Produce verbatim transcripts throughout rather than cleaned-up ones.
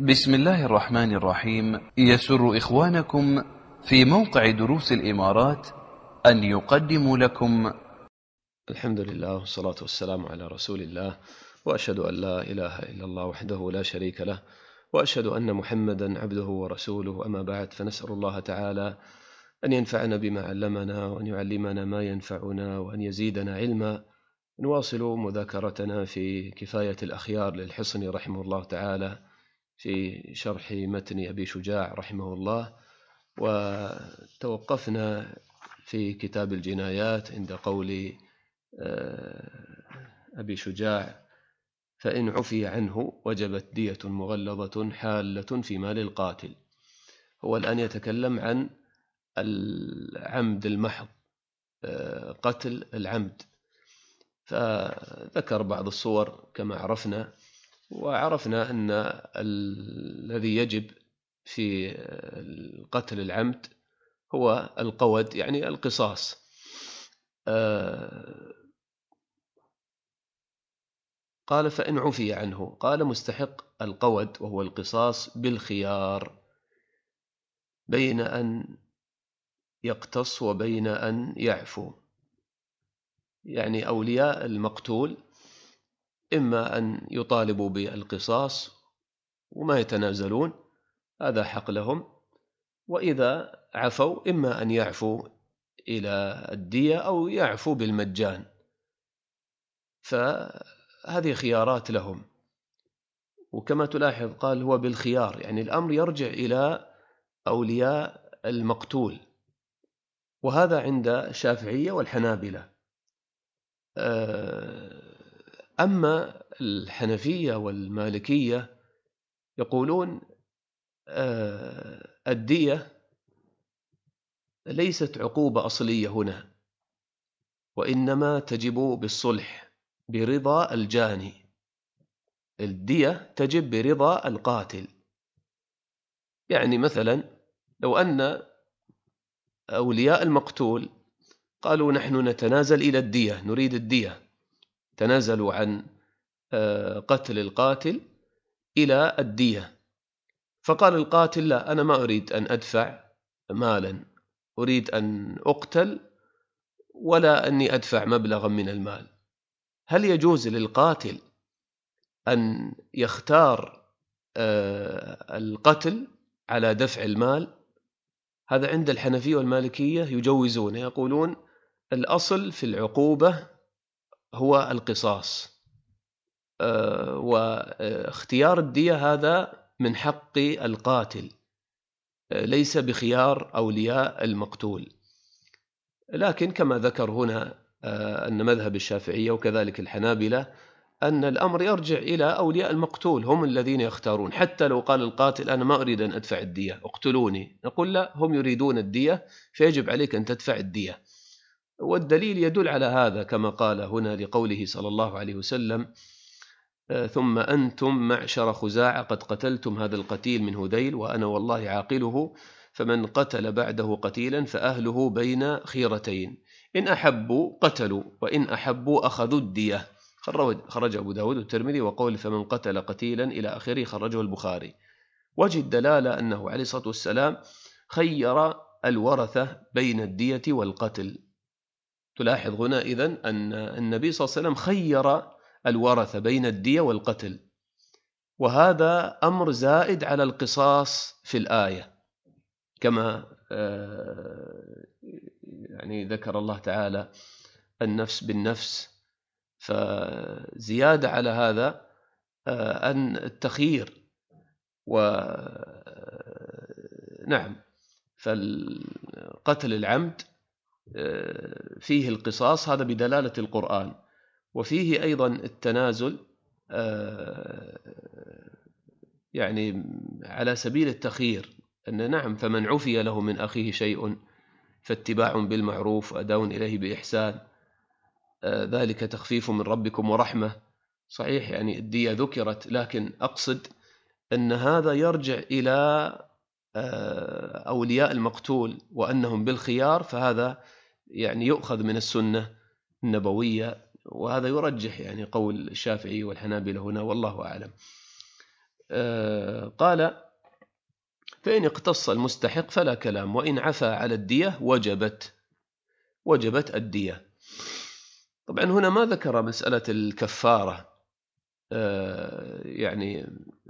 بسم الله الرحمن الرحيم. يسر إخوانكم في موقع دروس الإمارات أن يقدموا لكم الحمد لله والصلاة والسلام على رسول الله، وأشهد أن لا إله إلا الله وحده لا شريك له، وأشهد أن محمدا عبده ورسوله. أما بعد، فنسأل الله تعالى أن ينفعنا بما علمنا، وأن يعلمنا ما ينفعنا، وأن يزيدنا علما. نواصل مذاكرتنا في كفاية الأخيار للحصني رحمه الله تعالى في شرح متن أبي شجاع رحمه الله، وتوقفنا في كتاب الجنايات عند قول أبي شجاع: فإن عفي عنه وجبت دية مغلظة حالة في مال القاتل. هو الآن يتكلم عن العمد المحض، قتل العمد، فذكر بعض الصور كما عرفنا، وعرفنا أن الذي يجب في قتل العمد هو القود، يعني القصاص. قال: فإن عفي عنه، قال: مستحق القود وهو القصاص بالخيار بين أن يقتص وبين أن يعفو. يعني أولياء المقتول إما أن يطالبوا بالقصاص وما يتنازلون، هذا حق لهم، وإذا عفوا إما أن يعفوا إلى الدية أو يعفوا بالمجان، فهذه خيارات لهم. وكما تلاحظ قال هو بالخيار، يعني الأمر يرجع إلى أولياء المقتول، وهذا عند الشافعية والحنابلة. أما الحنفية والمالكية يقولون الدية ليست عقوبة أصلية هنا، وإنما تجب بالصلح برضا الجاني. الدية تجب برضا القاتل. يعني مثلا لو أن أولياء المقتول قالوا: نحن نتنازل إلى الدية، نريد الدية، تنازلوا عن قتل القاتل إلى الدية، فقال القاتل: لا، أنا ما أريد أن أدفع مالا، أريد أن أقتل ولا أني أدفع مبلغا من المال. هل يجوز للقاتل أن يختار القتل على دفع المال؟ هذا عند الحنفية والمالكية يجوزون، يقولون الأصل في العقوبة هو القصاص، واختيار الدية هذا من حق القاتل، ليس بخيار أولياء المقتول. لكن كما ذكر هنا أن مذهب الشافعية وكذلك الحنابلة أن الأمر يرجع إلى أولياء المقتول، هم الذين يختارون. حتى لو قال القاتل: أنا ما أريد أن أدفع الدية، اقتلوني، نقول: لا، هم يريدون الدية فيجب عليك أن تدفع الدية. والدليل يدل على هذا كما قال هنا لقوله صلى الله عليه وسلم: ثم أنتم معشر خزاعة قد قتلتم هذا القتيل من هذيل، وأنا والله عاقله، فمن قتل بعده قتيلا فأهله بين خيرتين، إن أحبوا قتلوا وإن أحبوا أخذوا الدية. خرج أبو داود والترمذي، وقول فمن قتل قتيلا إلى آخره خرجه البخاري. وجه الدلالة أنه عليه الصلاة والسلام خير الورثة بين الدية والقتل. تلاحظ هنا إذن أن النبي صلى الله عليه وسلم خير الورثة بين الدية والقتل، وهذا أمر زائد على القصاص في الآية، كما يعني ذكر الله تعالى النفس بالنفس، فزيادة على هذا أن التخيير. ونعم، فالقتل العمد فيه القصاص، هذا بدلالة القرآن، وفيه أيضا التنازل يعني على سبيل التخيير، أن نعم، فمن عفي له من أخيه شيء فاتباع بالمعروف وأداء إليه بإحسان، ذلك تخفيف من ربكم ورحمة. صحيح، يعني الدية ذكرت، لكن أقصد أن هذا يرجع إلى أولياء المقتول وأنهم بالخيار، فهذا يعني يؤخذ من السنة النبوية، وهذا يرجح يعني قول الشافعي والحنابلة هنا، والله أعلم. قال فإن اقتص المستحق فلا كلام، وإن عفى على الدية وجبت وجبت الدية. طبعا هنا ما ذكر مسألة الكفارة، يعني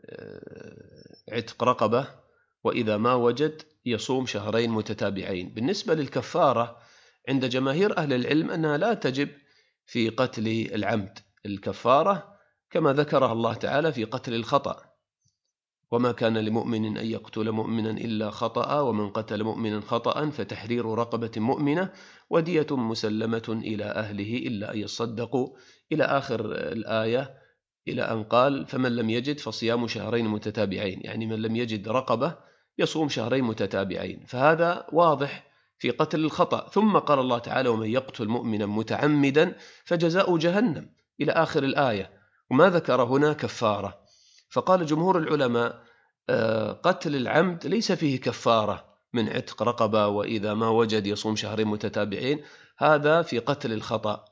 عتق رقبة، وإذا ما وجد يصوم شهرين متتابعين. بالنسبة للكفارة عند جماهير أهل العلم أنها لا تجب في قتل العمد، الكفارة كما ذكرها الله تعالى في قتل الخطأ: وما كان لمؤمن أن يقتل مؤمنا إلا خطأ، ومن قتل مؤمنا خطأ فتحرير رقبة مؤمنة ودية مسلمة إلى أهله إلا أن يصدقوا، إلى آخر الآية، إلى أن قال فمن لم يجد فصيام شهرين متتابعين، يعني من لم يجد رقبة يصوم شهرين متتابعين. فهذا واضح في قتل الخطأ. ثم قال الله تعالى ومن يقتل مؤمنا متعمدا فجزاء جهنم، إلى آخر الآية، وما ذكر هنا كفارة. فقال جمهور العلماء قتل العمد ليس فيه كفارة من عتق رقبة، وإذا ما وجد يصوم شهرين متتابعين، هذا في قتل الخطأ،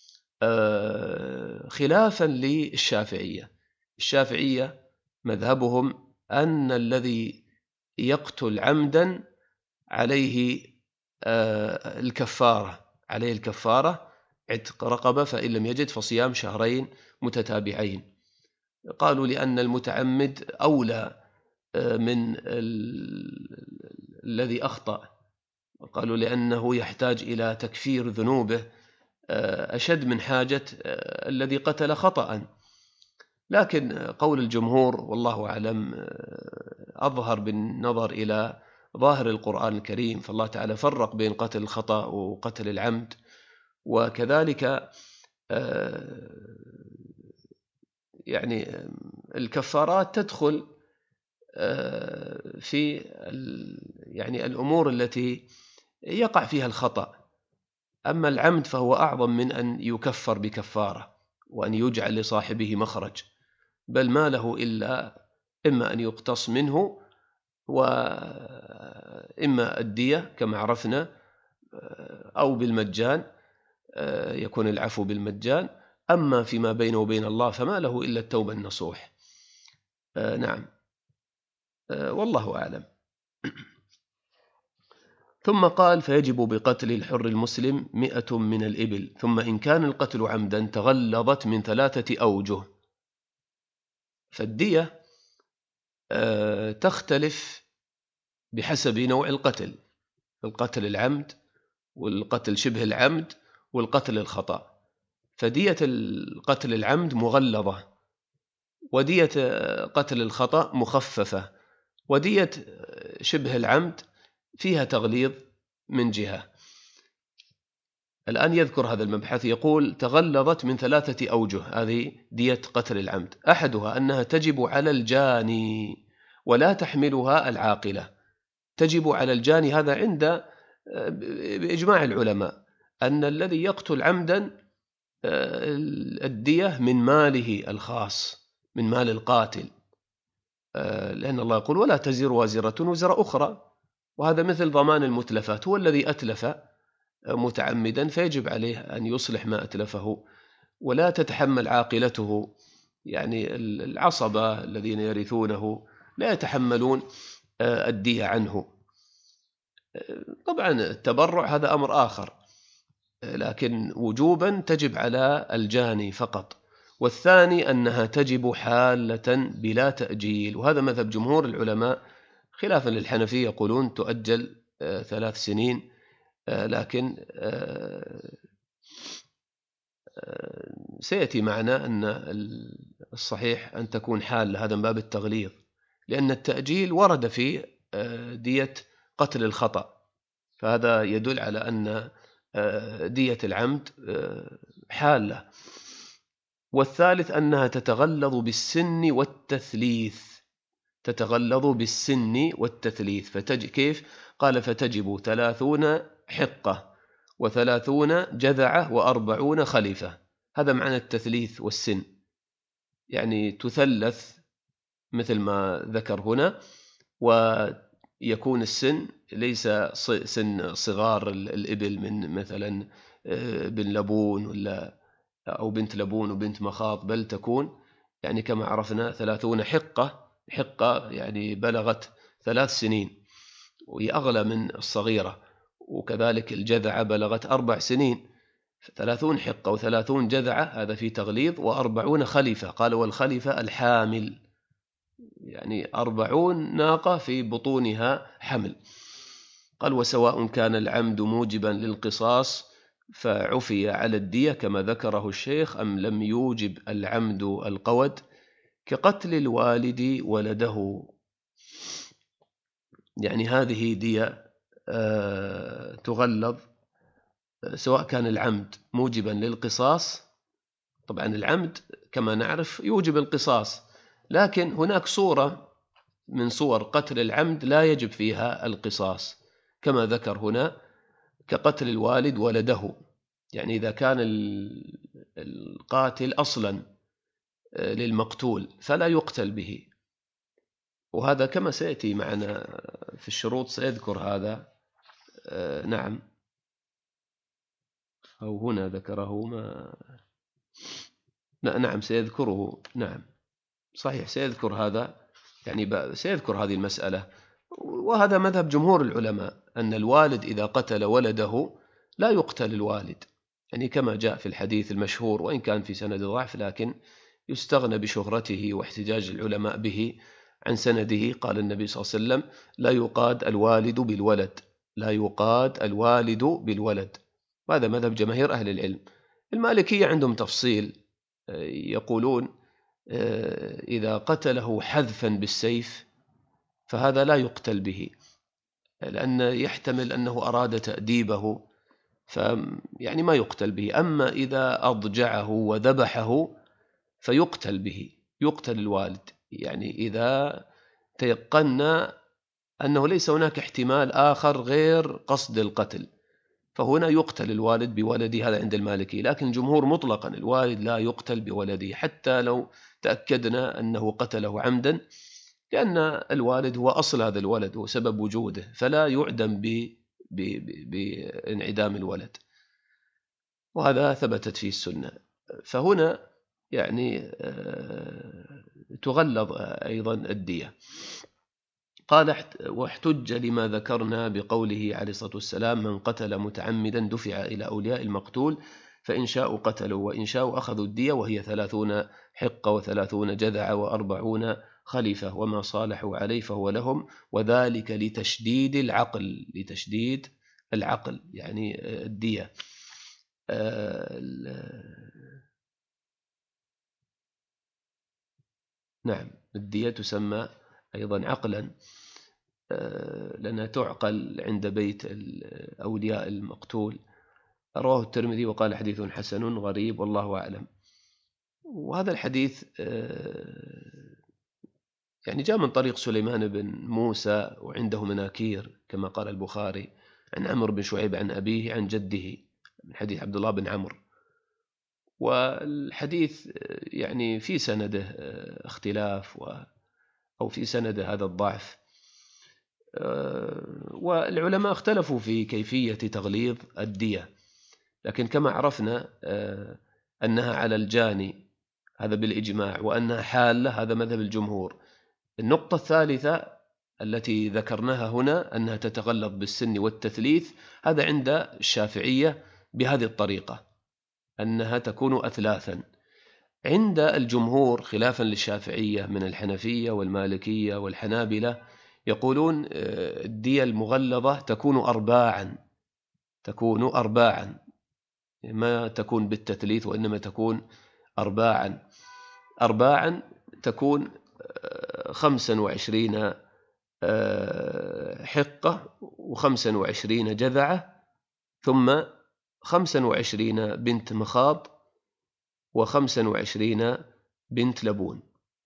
خلافا للشافعية. الشافعية مذهبهم أن الذي يقتل عمدا عليه الكفارة عليه الكفارة عتق رقبة، فإن لم يجد فصيام شهرين متتابعين. قالوا لأن المتعمد أولى من الذي أخطأ، قالوا لأنه يحتاج إلى تكفير ذنوبه أشد من حاجة الذي قتل خطأ. لكن قول الجمهور والله أعلم أظهر بالنظر إلى ظاهر القرآن الكريم، فالله تعالى فرق بين قتل الخطأ وقتل العمد. وكذلك يعني الكفارات تدخل في يعني الأمور التي يقع فيها الخطأ، أما العمد فهو أعظم من أن يكفر بكفارة وأن يجعل لصاحبه مخرج، بل ما له إلا إما أن يقتص منه وإما الدية كما عرفنا، أو بالمجان يكون العفو بالمجان. أما فيما بينه وبين الله فما له إلا التوبة النصوح. نعم، والله أعلم. ثم قال فيجب بقتل الحر المسلم مئة من الإبل، ثم إن كان القتل عمدا تغلظت من ثلاثة أوجه. فالدية تختلف بحسب نوع القتل: القتل العمد، والقتل شبه العمد، والقتل الخطأ. فدية القتل العمد مغلظة، ودية قتل الخطأ مخففة، ودية شبه العمد فيها تغليظ من جهة. الآن يذكر هذا المبحث، يقول تغلظت من ثلاثة أوجه، هذه دية قتل العمد. أحدها أنها تجب على الجاني ولا تحملها العاقلة. تجب على الجاني، هذا عند بإجماع العلماء أن الذي يقتل عمدا الدية من ماله الخاص، من مال القاتل، لأن الله يقول ولا تزر وازرة وزر أخرى، وهذا مثل ضمان المتلفات. هو الذي أتلف متعمدا فيجب عليه أن يصلح ما أتلفه، ولا تتحمل عاقلته، يعني العصبة الذين يرثونه لا يتحملون الدية عنه. طبعا التبرع هذا أمر آخر، لكن وجوبا تجب على الجاني فقط. والثاني أنها تجب حالة بلا تأجيل، وهذا مذهب جمهور العلماء خلافا للحنفية، يقولون تؤجل ثلاث سنين، لكن سيأتي معنا أن الصحيح أن تكون حال، هذا من باب التغليظ، لأن التأجيل ورد في دية قتل الخطأ، فهذا يدل على أن دية العمد حالة. والثالث أنها تتغلظ بالسن والتثليث، تتغلظ بالسن والتثليث. فتج كيف؟ قال فتجب ثلاثون حقة وثلاثون جذعة وأربعون خليفة. هذا معنى التثليث والسن، يعني تثلث مثل ما ذكر هنا، ويكون السن ليس سن صغار الإبل من مثلا بن لبون ولا أو بنت لبون وبنت مخاض، بل تكون يعني كما عرفنا ثلاثون حقة حقة يعني بلغت ثلاث سنين وهي أغلى من الصغيرة، وكذلك الجذعة بلغت أربع سنين، ثلاثون حقة وثلاثون جذعة هذا في تغليظ، وأربعون خليفة، قال والخليفة الحامل، يعني أربعون ناقة في بطونها حمل. قال وسواء كان العمد موجبا للقصاص فعفي على الدية كما ذكره الشيخ، أم لم يوجب العمد القود كقتل الوالد ولده. يعني هذه دية آه تغلظ سواء كان العمد موجبا للقصاص، طبعا العمد كما نعرف يوجب القصاص، لكن هناك صورة من صور قتل العمد لا يجب فيها القصاص كما ذكر هنا، كقتل الوالد ولده، يعني إذا كان القاتل أصلا للمقتول فلا يقتل به، وهذا كما سيأتي معنا في الشروط سيذكر هذا. نعم، أو هنا ذكره ما لا نعم سيذكره، نعم صحيح سيذكر هذا، يعني سيذكر هذه المسألة. وهذا مذهب جمهور العلماء أن الوالد إذا قتل ولده لا يقتل الوالد، يعني كما جاء في الحديث المشهور، وإن كان في سند ضعف لكن يستغنى بشهرته واحتجاج العلماء به عن سنده. قال النبي صلى الله عليه وسلم لا يقاد الوالد بالولد، لا يقاد الوالد بالولد، وهذا مذهب جماهير أهل العلم. المالكية عندهم تفصيل، يقولون إذا قتله حذفا بالسيف فهذا لا يقتل به، لأن يحتمل أنه أراد تأديبه، فيعني ما يقتل به. أما إذا أضجعه وذبحه فيقتل به، يقتل الوالد، يعني إذا تيقنا أنه ليس هناك احتمال آخر غير قصد القتل فهنا يقتل الوالد بولده، هذا عند المالكي. لكن الجمهور مطلقا الوالد لا يقتل بولده حتى لو تأكدنا أنه قتله عمدا، لأن الوالد هو أصل هذا الولد وسبب وجوده، فلا يعدم بانعدام الولد، وهذا ثبتت فيه السنة. فهنا يعني تغلظ أيضا الدية. قال واحتج لما ذكرنا بقوله عليه الصلاة والسلام من قتل متعمدا دفع إلى أولياء المقتول فإن شاءوا قتلوا وإن شاءوا أخذوا الدية، وهي ثلاثون حقة وثلاثون جذعة وأربعون خليفة، وما صالحوا عليه فهو لهم، وذلك لتشديد العقل، لتشديد العقل يعني الدية. نعم الدية تسمى أيضا عقلا لأنها تعقل عند بيت أولياء المقتول. رواه الترمذي وقال حديث حسن غريب والله أعلم. وهذا الحديث يعني جاء من طريق سليمان بن موسى وعنده مناكير كما قال البخاري، عن عمرو بن شعيب عن أبيه عن جده من حديث عبد الله بن عمرو. والحديث يعني في سنده اختلاف و أو في سنده هذا الضعف، والعلماء اختلفوا في كيفية تغليظ الدية، لكن كما عرفنا أنها على الجاني هذا بالإجماع، وأنها حالة هذا مذهب الجمهور. النقطة الثالثة التي ذكرناها هنا أنها تتغلظ بالسن والتثليث، هذا عند الشافعية بهذه الطريقة أنها تكون أثلاثا. عند الجمهور خلافا للشافعية من الحنفية والمالكية والحنابلة يقولون الدية المغلظة تكون أرباعا، تكون أرباعا ما تكون بالتثليث وإنما تكون أرباعا. أرباعا تكون خمسا وعشرين حقة وخمسا وعشرين جذعة، ثم خمسا وعشرين بنت مخاض وخمسا وعشرين بنت لبون.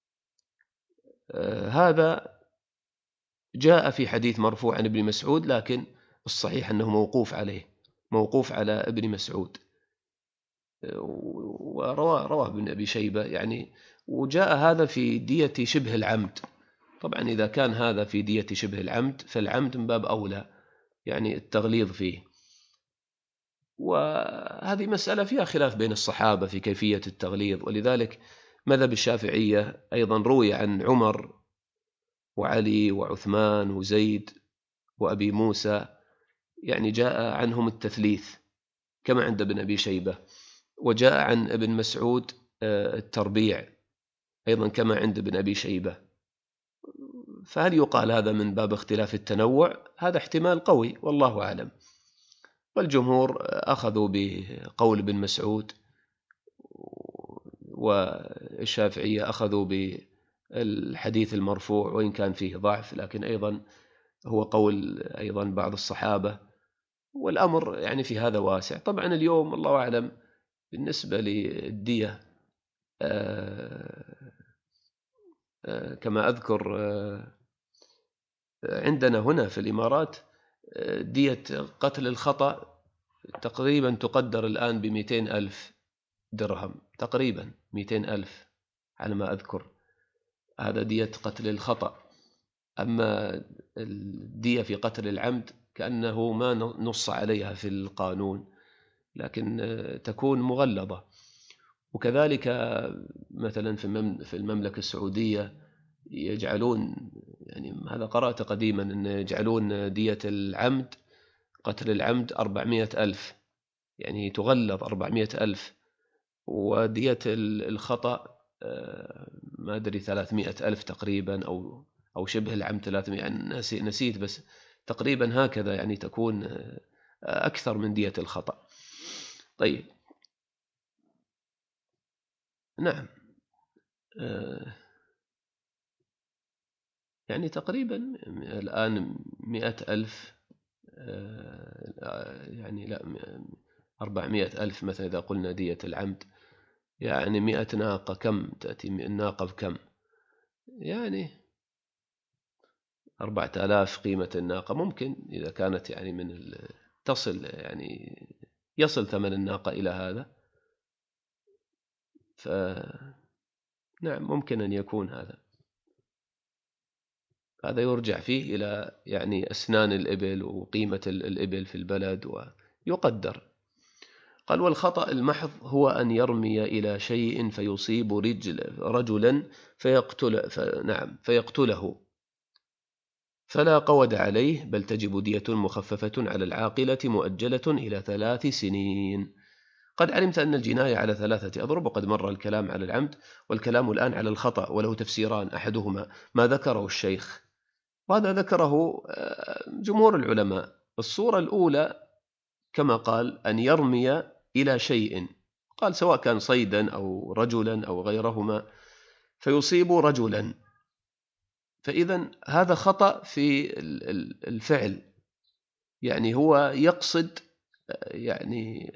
هذا جاء في حديث مرفوع عن ابن مسعود، لكن الصحيح أنه موقوف عليه، موقوف على ابن مسعود، ورواه رواه ابن أبي شيبة يعني. وجاء هذا في دية شبه العمد، طبعا إذا كان هذا في دية شبه العمد فالعمد من باب أولى يعني التغليظ فيه. وهذه مسألة فيها خلاف بين الصحابة في كيفية التغليظ، ولذلك مذهب الشافعية أيضا روي عن عمر وعلي وعثمان وزيد وأبي موسى، يعني جاء عنهم التثليث كما عند ابن أبي شيبة، وجاء عن ابن مسعود التربيع أيضا كما عند ابن أبي شيبة. فهل يقال هذا من باب اختلاف التنوع؟ هذا احتمال قوي والله أعلم. والجمهور أخذوا بقول ابن مسعود، والشافعية أخذوا بالحديث المرفوع وإن كان فيه ضعف، لكن أيضا هو قول أيضا بعض الصحابة، والأمر يعني في هذا واسع. طبعا اليوم الله أعلم بالنسبة للدية كما أذكر عندنا هنا في الإمارات دية قتل الخطأ تقريبا تقدر الآن بمئتين ألف درهم، تقريبا مئتين ألف على ما أذكر، هذا دية قتل الخطأ. أما الدية في قتل العمد كأنه ما نص عليها في القانون، لكن تكون مغلظة. وكذلك مثلا في المملكة السعودية يجعلون، يعني هذا قرأت قديما، أن يجعلون دية العمد قتل العمد أربعمائة ألف، يعني تغلظ أربعمائة ألف، ودية الخطأ ما أدري ثلاثمائة ألف تقريبا، أو أو شبه العمد ثلاثمائة، يعني نسيت، بس تقريبا هكذا، يعني تكون أكثر من دية الخطأ. طيب نعم، يعني تقريبا الآن مئة ألف، يعني لا أربعمائة ألف مثلا إذا قلنا دية العمد، يعني مئة ناقة كم تأتي الناقة بكم؟ يعني أربعة آلاف قيمة الناقة، ممكن إذا كانت يعني من تصل، يعني يصل ثمن الناقة إلى هذا، فنعم ممكن أن يكون هذا. هذا يرجع فيه إلى يعني أسنان الإبل وقيمة الإبل في البلد ويقدر. قال: والخطأ المحض هو أن يرمي إلى شيء فيصيب رجل رجلا فيقتل نعم فيقتله فلا قود عليه، بل تجب دية مخففة على العاقلة مؤجلة إلى ثلاث سنين. قد علمت أن الجناية على ثلاثة أضرب، وقد مر الكلام على العمد، والكلام الآن على الخطأ، وله تفسيران، أحدهما ما ذكره الشيخ، وهذا ذكره جمهور العلماء. الصورة الأولى كما قال أن يرمي إلى شيء، قال سواء كان صيدا أو رجلا أو غيرهما، فيصيب رجلا، فإذا هذا خطأ في الفعل، يعني هو يقصد، يعني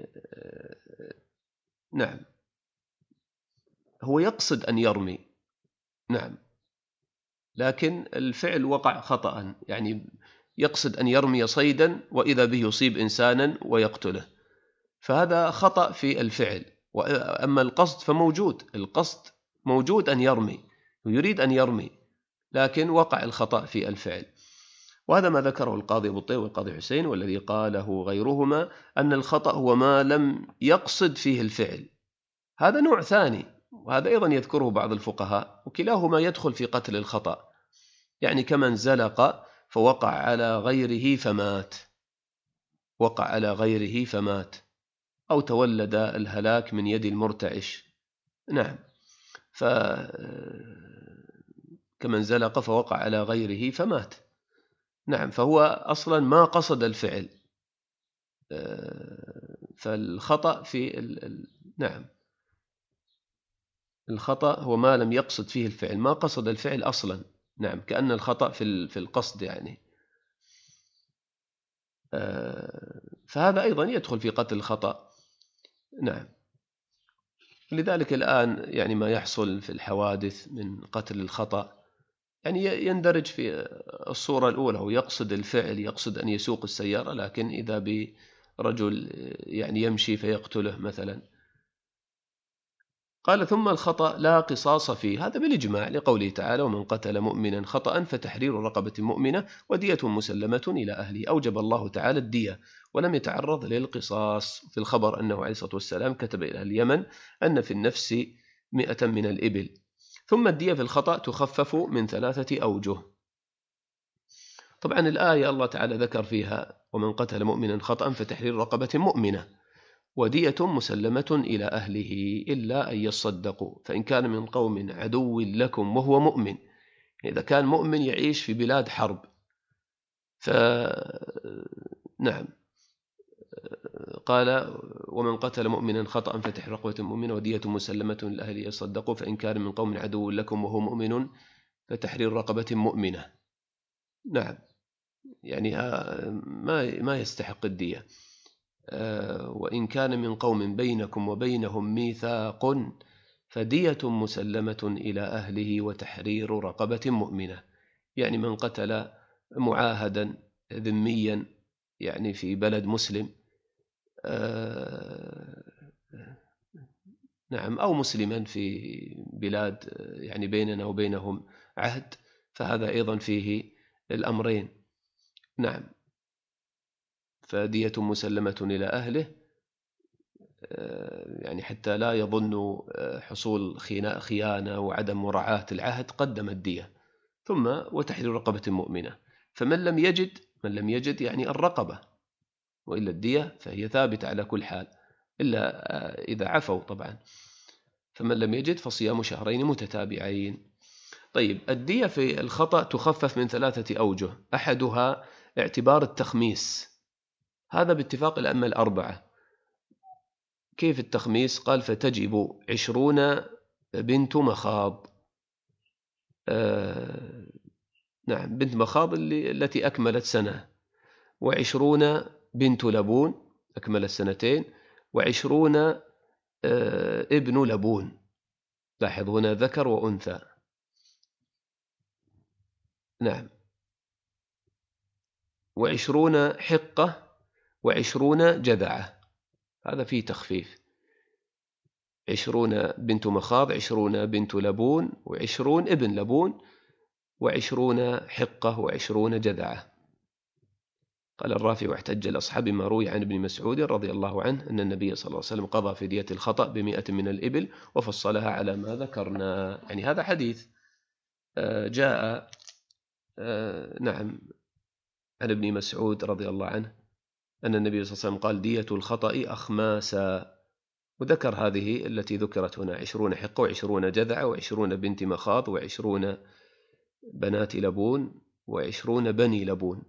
نعم هو يقصد أن يرمي، نعم، لكن الفعل وقع خطأ، يعني يقصد أن يرمي صيدا وإذا به يصيب إنسانا ويقتله، فهذا خطأ في الفعل. وأما القصد فموجود، القصد موجود أن يرمي ويريد أن يرمي، لكن وقع الخطأ في الفعل. وهذا ما ذكره القاضي أبو الطيب والقاضي حسين، والذي قاله غيرهما أن الخطأ هو ما لم يقصد فيه الفعل، هذا نوع ثاني، وهذا أيضا يذكره بعض الفقهاء، وكلاهما يدخل في قتل الخطأ، يعني كمن زلق فوقع على غيره فمات، وقع على غيره فمات، أو تولد الهلاك من يد المرتعش، نعم، فكمن زلق فوقع على غيره فمات، نعم، فهو أصلا ما قصد الفعل، فالخطأ في ال... نعم الخطأ هو ما لم يقصد فيه الفعل، ما قصد الفعل أصلا، نعم، كأن الخطأ في في القصد يعني، فهذا أيضا يدخل في قتل الخطأ، نعم. لذلك الآن يعني ما يحصل في الحوادث من قتل الخطأ يعني يندرج في الصورة الأولى، هو يقصد الفعل، يقصد أن يسوق السيارة، لكن إذا برجل يعني يمشي فيقتله مثلا. قال: ثم الخطأ لا قصاص فيه، هذا بالإجماع لقوله تعالى: ومن قتل مؤمنا خطأ فتحرير رقبة مؤمنة ودية مسلمة إلى أهله. أوجب الله تعالى الدية ولم يتعرض للقصاص. في الخبر أنه عليه الصلاة والسلام كتب إلى اليمن أن في النفس مئة من الإبل. ثم الدية في الخطأ تخفف من ثلاثة أوجه. طبعا الآية الله تعالى ذكر فيها ومن قتل مؤمنا خطأ فتحرير رقبة مؤمنة ودية مسلمة إلى أهله إلا أن يصدقوا فإن كان من قوم عدو لكم وهو مؤمن. إذا كان مؤمن يعيش في بلاد حرب فنعم قال ومن قتل مؤمنا خطأ فتحرير رقبة مؤمنة ودية مسلمة إلى أهله يصدقوا فإن كان من قوم عدو لكم وهو مؤمن فتحرير رقبة مؤمنة. نعم يعني ما ما يستحق الدية. وإن كان من قوم بينكم وبينهم ميثاق فدية مسلمة إلى أهله وتحرير رقبة مؤمنة. يعني من قتل معاهدا ذميا يعني في بلد مسلم نعم أو مسلما في بلاد يعني بيننا وبينهم عهد فهذا أيضا فيه الأمرين. نعم فدية مسلمة إلى أهله يعني حتى لا يظن حصول خيانة وعدم مراعاة العهد قدم الدية ثم وتحرير رقبة مؤمنة. فمن لم يجد من لم يجد يعني الرقبة وإلا الدية فهي ثابتة على كل حال إلا إذا عفوا طبعا. فمن لم يجد فصيام شهرين متتابعين. طيب الدية في الخطأ تخفف من ثلاثة أوجه. أحدها اعتبار التخميس هذا باتفاق الأئمة الأربعة. كيف التخميس؟ قال فتجب عشرون بنت مخاض آه نعم بنت مخاض اللي التي أكملت سنة وعشرون بنت لبون أكملت سنتين وعشرون آه ابن لبون. لاحظ هنا ذكر وأنثى. نعم وعشرون حقة وعشرون جذعة هذا فيه تخفيف. عشرون بنت مخاض عشرون بنت لبون وعشرون ابن لبون وعشرون حقة وعشرون جذعة. قال الرافع واحتج الأصحاب ما روي عن ابن مسعود رضي الله عنه أن النبي صلى الله عليه وسلم قضى في دية الخطأ بمئة من الإبل وفصلها على ما ذكرنا. يعني هذا حديث جاء نعم عن ابن مسعود رضي الله عنه أن النبي صلى الله عليه وسلم قال دية الخطأ أخماسا وذكر هذه التي ذكرت هنا عشرون حقة وعشرون جذعة وعشرون بنت مخاض وعشرون بنات لبون وعشرون بني لبون.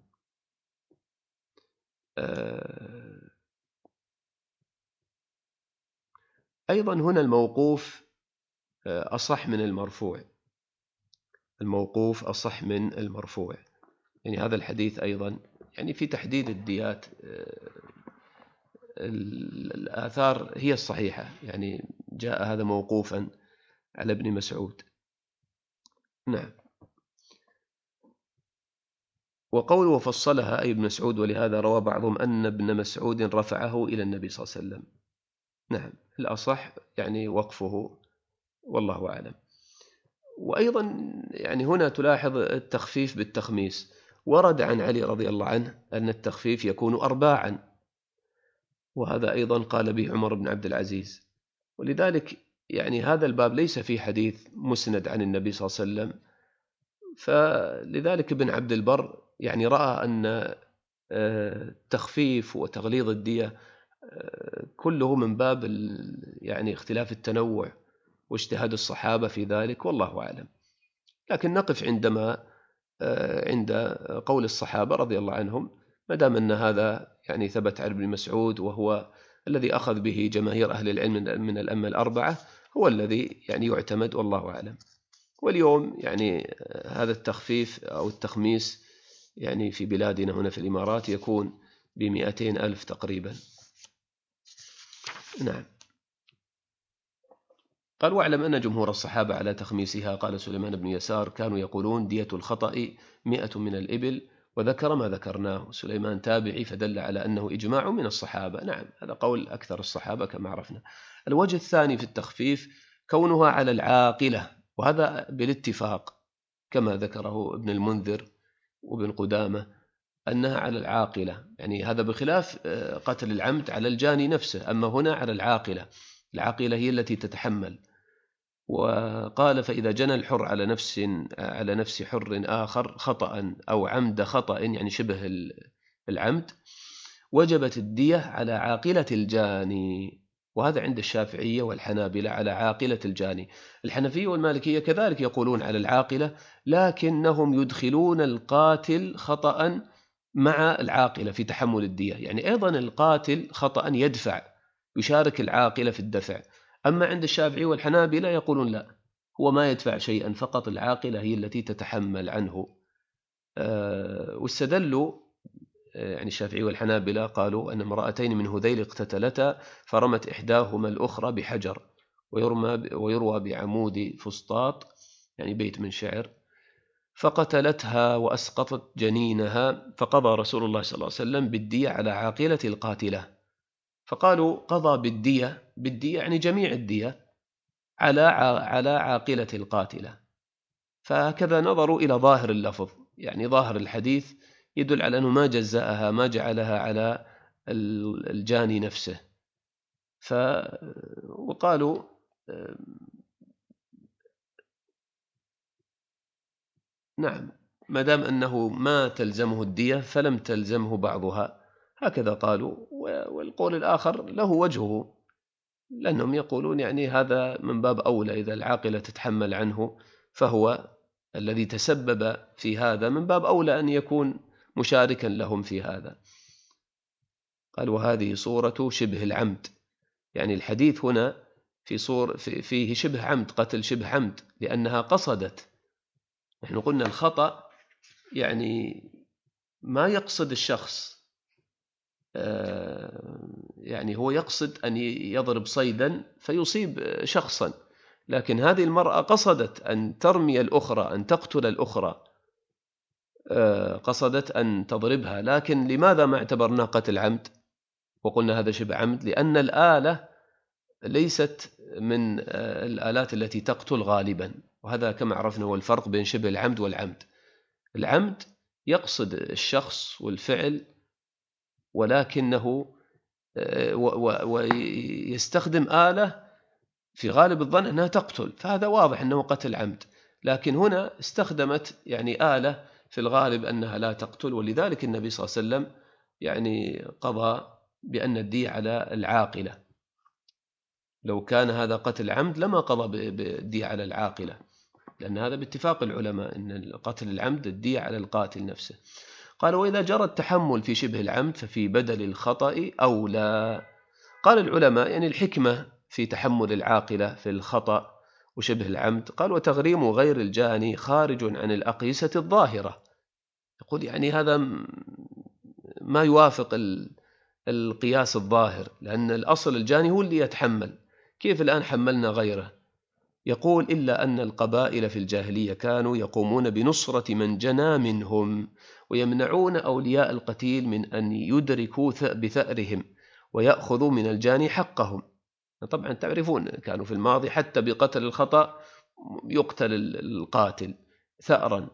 أيضا هنا الموقوف أصح من المرفوع. الموقوف أصح من المرفوع. يعني هذا الحديث أيضا يعني في تحديد الديات الآثار هي الصحيحة. يعني جاء هذا موقوفا على ابن مسعود. نعم وقول وفصلها أي ابن مسعود ولهذا روى بعضهم أن ابن مسعود رفعه إلى النبي صلى الله عليه وسلم. نعم الأصح يعني وقفه والله أعلم. وأيضا يعني هنا تلاحظ التخفيف بالتخميس. ورد عن علي رضي الله عنه أن التخفيف يكون أرباعا وهذا أيضا قال به عمر بن عبد العزيز. ولذلك يعني هذا الباب ليس فيه حديث مسند عن النبي صلى الله عليه وسلم. فلذلك ابن عبد البر يعني رأى أن التخفيف وتغليظ الدية كله من باب يعني اختلاف التنوع واجتهاد الصحابة في ذلك والله أعلم. لكن نقف عندما عند قول الصحابة رضي الله عنهم ما دام أن هذا يعني ثبت عن ابن مسعود وهو الذي أخذ به جماهير أهل العلم من الأئمة الأربعة هو الذي يعني يعتمد والله أعلم. واليوم يعني هذا التخفيف أو التخميس يعني في بلادنا هنا في الإمارات يكون بمئتين ألف تقريبا. نعم قال واعلم أن جمهور الصحابة على تخميسها. قال سليمان بن يسار كانوا يقولون دية الخطأ مئة من الإبل وذكر ما ذكرناه. سليمان تابعي فدل على أنه إجماع من الصحابة. نعم هذا قول أكثر الصحابة كما عرفنا. الوجه الثاني في التخفيف كونها على العاقلة وهذا بالاتفاق كما ذكره ابن المنذر وابن قدامة أنها على العاقلة. يعني هذا بخلاف قتل العمد على الجاني نفسه. أما هنا على العاقلة. العاقلة هي التي تتحمل وقال فإذا جنى الحر على نفس على نفس حر آخر خطأ أو عمد خطأ يعني شبه العمد وجبت الدية على عاقلة الجاني، وهذا عند الشافعية والحنابلة على عاقلة الجاني. الحنفية والمالكية كذلك يقولون على العاقلة، لكنهم يدخلون القاتل خطأ مع العاقلة في تحمل الدية، يعني أيضا القاتل خطأ يدفع يشارك العاقلة في الدفع. أما عند الشافعي والحنابلة يقولون لا، هو ما يدفع شيئا، فقط العاقلة هي التي تتحمل عنه. أه واستدلوا يعني الشافعي والحنابلة قالوا أن امرأتين من هذيل اقتتلتا فرمت إحداهما الأخرى بحجر ويرمى ويروى بعمود فسطاط يعني بيت من شعر، فقتلتها وأسقطت جنينها، فقضى رسول الله صلى الله عليه وسلم بالدية على عاقلة القاتلة. فقالوا قضى بالدية، بالدية يعني جميع الدية على على عاقلة القاتلة. فهكذا نظروا إلى ظاهر اللفظ، يعني ظاهر الحديث يدل على أنه ما جزأها، ما جعلها على الجاني نفسه. ف وقالوا نعم ما دام أنه ما تلزمه الدية فلم تلزمه بعضها، هكذا قالوا. والقول الآخر له وجهه، لأنهم يقولون يعني هذا من باب أولى، إذا العاقلة تتحمل عنه فهو الذي تسبب في هذا، من باب أولى أن يكون مشاركا لهم في هذا. قال وهذه صورة شبه العمد، يعني الحديث هنا في صور فيه شبه عمد، قتل شبه عمد، لأنها قصدت. نحن قلنا الخطأ يعني ما يقصد الشخص، يعني هو يقصد أن يضرب صيدا فيصيب شخصا، لكن هذه المرأة قصدت أن ترمي الأخرى، أن تقتل الأخرى، قصدت أن تضربها. لكن لماذا ما اعتبرناه قتل عمد وقلنا هذا شبه عمد؟ لأن الآلة ليست من الآلات التي تقتل غالبا، وهذا كما عرفنا هو الفرق بين شبه العمد والعمد. العمد يقصد الشخص والفعل، ولكنه ويستخدم آلة في غالب الظن أنها تقتل، فهذا واضح أنه قتل عمد. لكن هنا استخدمت يعني آلة في الغالب أنها لا تقتل، ولذلك النبي صلى الله عليه وسلم يعني قضى بأن الدية على العاقلة. لو كان هذا قتل عمد لما قضى بالدية على العاقلة، لأن هذا باتفاق العلماء أن قتل العمد الدية على القاتل نفسه. قال وإذا جرى التحمل في شبه العمد ففي بدل الخطأ أولى. قال العلماء يعني الحكمة في تحمل العاقلة في الخطأ وشبه العمد، قال وتغريم غير الجاني خارج عن الأقيسة الظاهرة. يقول يعني هذا ما يوافق القياس الظاهر، لأن الأصل الجاني هو اللي يتحمل، كيف الآن حملنا غيره؟ يقول إلا أن القبائل في الجاهلية كانوا يقومون بنصرة من جنى منهم ويمنعون أولياء القتيل من أن يدركوا بثأرهم ويأخذوا من الجاني حقهم. طبعا تعرفون كانوا في الماضي حتى بقتل الخطأ يقتل القاتل ثأرا،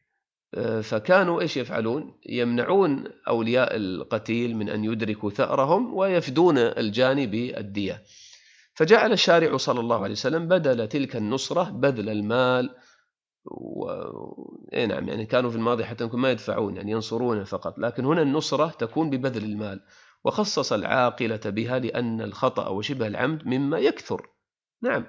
فكانوا إيش يفعلون؟ يمنعون أولياء القتيل من أن يدركوا ثأرهم ويفدون الجاني بالدية. فجعل الشارع صلى الله عليه وسلم بدل تلك النصرة بذل المال و... إيه نعم يعني كانوا في الماضي حتى يمكن ما يدفعون يعني ينصرونه فقط، لكن هنا النصرة تكون ببذل المال، وخصص العاقلة بها لأن الخطأ وشبه العمد مما يكثر. نعم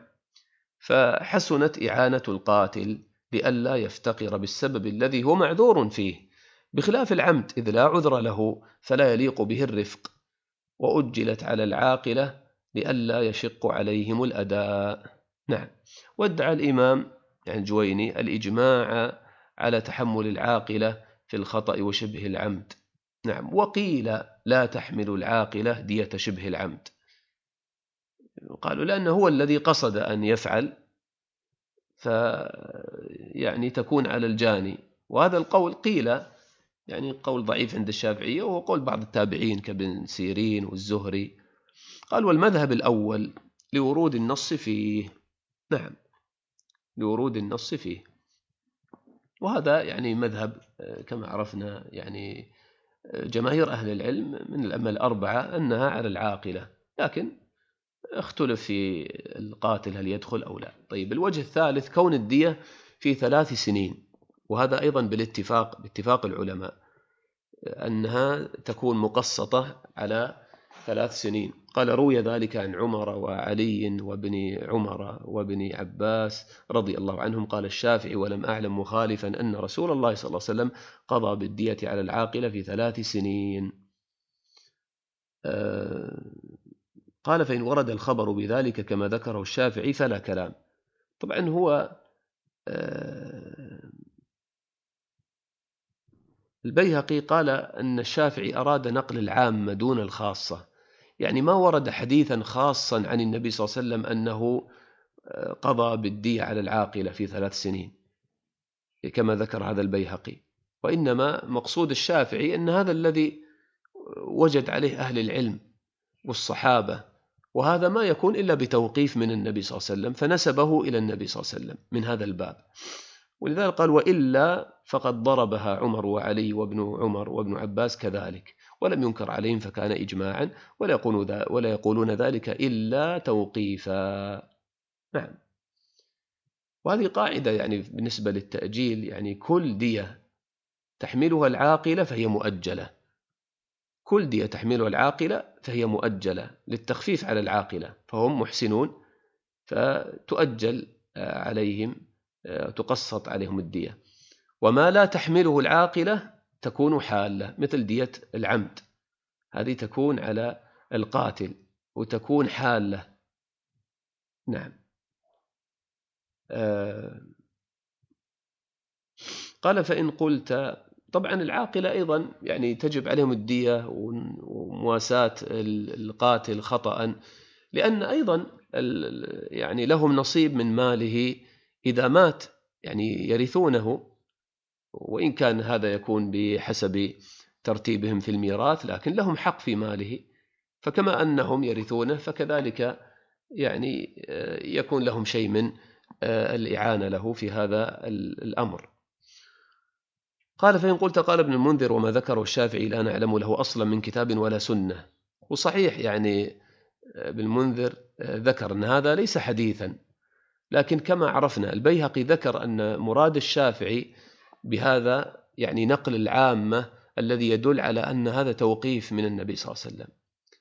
فحسنت إعانة القاتل لئلا يفتقر بالسبب الذي هو معذور فيه، بخلاف العمد إذ لا عذر له فلا يليق به الرفق، وأجلت على العاقلة لئلا يشق عليهم الأداء. نعم وادعى الإمام يعني الجويني الإجماع على تحمل العاقلة في الخطأ وشبه العمد. نعم وقيل لا تحمل العاقلة دية شبه العمد، قالوا لأنه هو الذي قصد أن يفعل فيعني تكون على الجاني. وهذا القول قيل يعني قول ضعيف عند الشافعية، وهو قول بعض التابعين كابن سيرين والزهري. قال والمذهب الأول لورود النص فيه. نعم لورود النص فيه، وهذا يعني مذهب كما عرفنا يعني جماهير أهل العلم من الأئمة الأربعة أنها على العاقلة، لكن اختلف في القاتل هل يدخل أو لا. طيب الوجه الثالث كون الدية في ثلاث سنين، وهذا أيضا بالاتفاق باتفاق العلماء أنها تكون مقسطة على ثلاث سنين. قال روي ذلك عن عمر وعلي وابن عمر وابن عباس رضي الله عنهم. قال الشافعي ولم أعلم مخالفا أن رسول الله صلى الله عليه وسلم قضى بالدية على العاقلة في ثلاث سنين. آه قال فإن ورد الخبر بذلك كما ذكره الشافعي فلا كلام. طبعا هو آه البيهقي قال أن الشافعي أراد نقل العامة دون الخاصة، يعني ما ورد حديثا خاصا عن النبي صلى الله عليه وسلم أنه قضى بالدية على العاقلة في ثلاث سنين كما ذكر هذا البيهقي، وإنما مقصود الشافعي أن هذا الذي وجد عليه أهل العلم والصحابة، وهذا ما يكون إلا بتوقيف من النبي صلى الله عليه وسلم، فنسبه إلى النبي صلى الله عليه وسلم من هذا الباب. ولذلك قال وإلا فقد ضربها عمر وعلي وابن عمر وابن عباس كذلك، ولم ينكر عليهم فكان إجماعا، ولا يقولون, ولا يقولون ذلك إلا توقيفا. نعم. وهذه قاعدة يعني بالنسبة للتأجيل، يعني كل دية تحملها العاقلة فهي مؤجلة، كل دية تحملها العاقلة فهي مؤجلة للتخفيف على العاقلة، فهم محسنون فتؤجل عليهم، تقسط عليهم الدية. وما لا تحمله العاقلة تكون حالة، مثل دية العمد، هذه تكون على القاتل وتكون حالة. نعم. آه قال فإن قلت، طبعا العاقلة أيضا يعني تجب عليهم الدية ومواساة القاتل خطأ، لأن أيضا يعني لهم نصيب من ماله إذا مات، يعني يرثونه، وإن كان هذا يكون بحسب ترتيبهم في الميراث، لكن لهم حق في ماله، فكما أنهم يرثونه فكذلك يعني يكون لهم شيء من الإعانة له في هذا الأمر. قال فإن قلت قال ابن المنذر وما ذكره الشافعي لا نعلم له أصلا من كتاب ولا سنة. وصحيح يعني ابن المنذر ذكر أن هذا ليس حديثا، لكن كما عرفنا البيهقي ذكر أن مراد الشافعي بهذا يعني نقل العامة الذي يدل على أن هذا توقيف من النبي صلى الله عليه وسلم.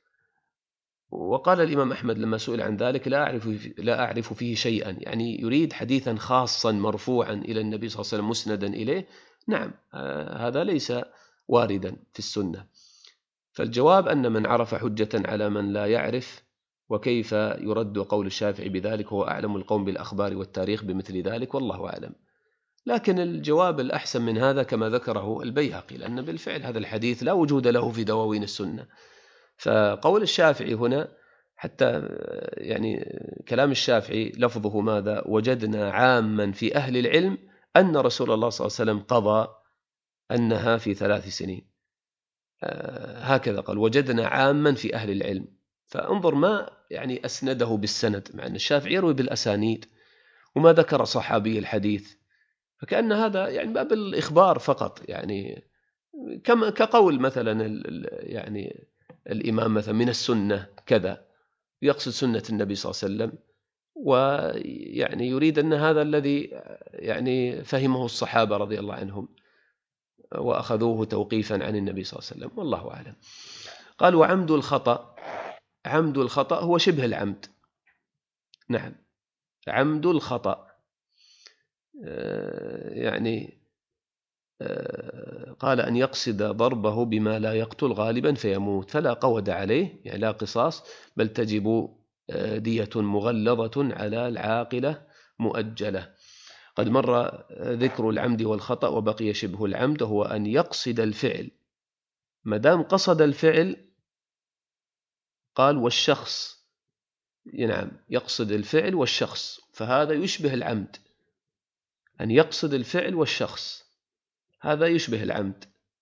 وقال الإمام أحمد لما سئل عن ذلك لا أعرف, لا أعرف فيه شيئا، يعني يريد حديثا خاصا مرفوعا إلى النبي صلى الله عليه وسلم مسندا إليه. نعم هذا ليس واردا في السنة. فالجواب أن من عرف حجة على من لا يعرف، وكيف يرد قول الشافعي بذلك، هو أعلم القوم بالأخبار والتاريخ بمثل ذلك، والله أعلم. لكن الجواب الأحسن من هذا كما ذكره البيهقي، لأن بالفعل هذا الحديث لا وجود له في دواوين السنة. فقول الشافعي هنا حتى يعني كلام الشافعي لفظه ماذا؟ وجدنا عاما في أهل العلم أن رسول الله صلى الله عليه وسلم قضى أنها في ثلاث سنين، هكذا قال وجدنا عاما في أهل العلم. فانظر ما يعني أسنده بالسند، مع أن الشافعي يروي بالأسانيد وما ذكر صحابي الحديث، فكأن هذا يعني باب الإخبار فقط، يعني كما كقول مثلا يعني الإمام مثلا من السنة كذا، يقصد سنة النبي صلى الله عليه وسلم، ويعني يريد أن هذا الذي يعني فهمه الصحابة رضي الله عنهم وأخذوه توقيفا عن النبي صلى الله عليه وسلم، والله أعلم. قال وعمد الخطأ، عمد الخطأ هو شبه العمد. نعم عمد الخطأ يعني قال أن يقصد ضربه بما لا يقتل غالبا فيموت، فلا قود عليه، يعني لا قصاص، بل تجب دية مغلظة على العاقلة مؤجلة. قد مر ذكر العمد والخطأ وبقي شبه العمد، هو أن يقصد الفعل. مدام قصد الفعل قال والشخص، نعم يقصد الفعل والشخص، فهذا يشبه العمد. أن يقصد الفعل والشخص هذا يشبه العمد.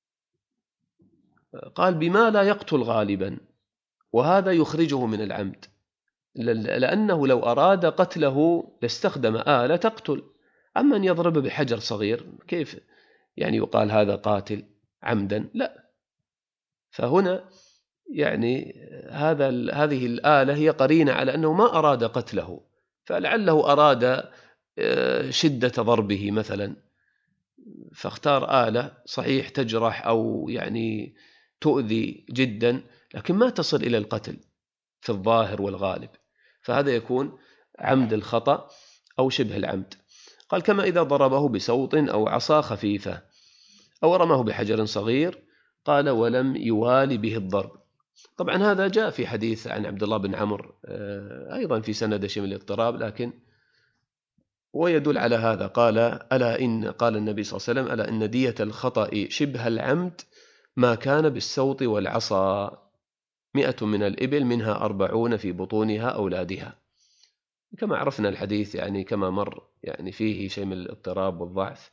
قال بما لا يقتل غالبا، وهذا يخرجه من العمد، لأنه لو أراد قتله لاستخدم آلة تقتل. أما أن يضرب بحجر صغير كيف يعني يقال هذا قاتل عمدا؟ لا. فهنا يعني هذا هذه الآلة هي قرينة على أنه ما أراد قتله، فلعله أراد شدة ضربه مثلا، فاختار آلة صحيح تجرح أو يعني تؤذي جدا، لكن ما تصل إلى القتل في الظاهر والغالب، فهذا يكون عمد الخطأ أو شبه العمد. قال كما إذا ضربه بسوط أو عصا خفيفة أو رماه بحجر صغير، قال ولم يوالي به الضرب. طبعا هذا جاء في حديث عن عبد الله بن عمرو أيضا في سند شيء من الاضطراب، لكن ويدل على هذا. قال ألا إن قال النبي صلى الله عليه وسلم ألا إن دية الخطأ شبه العمد ما كان بالسوط والعصا، مئة من الإبل منها أربعون في بطونها أولادها. كما عرفنا الحديث يعني كما مر يعني فيه شيء من الاضطراب والضعف.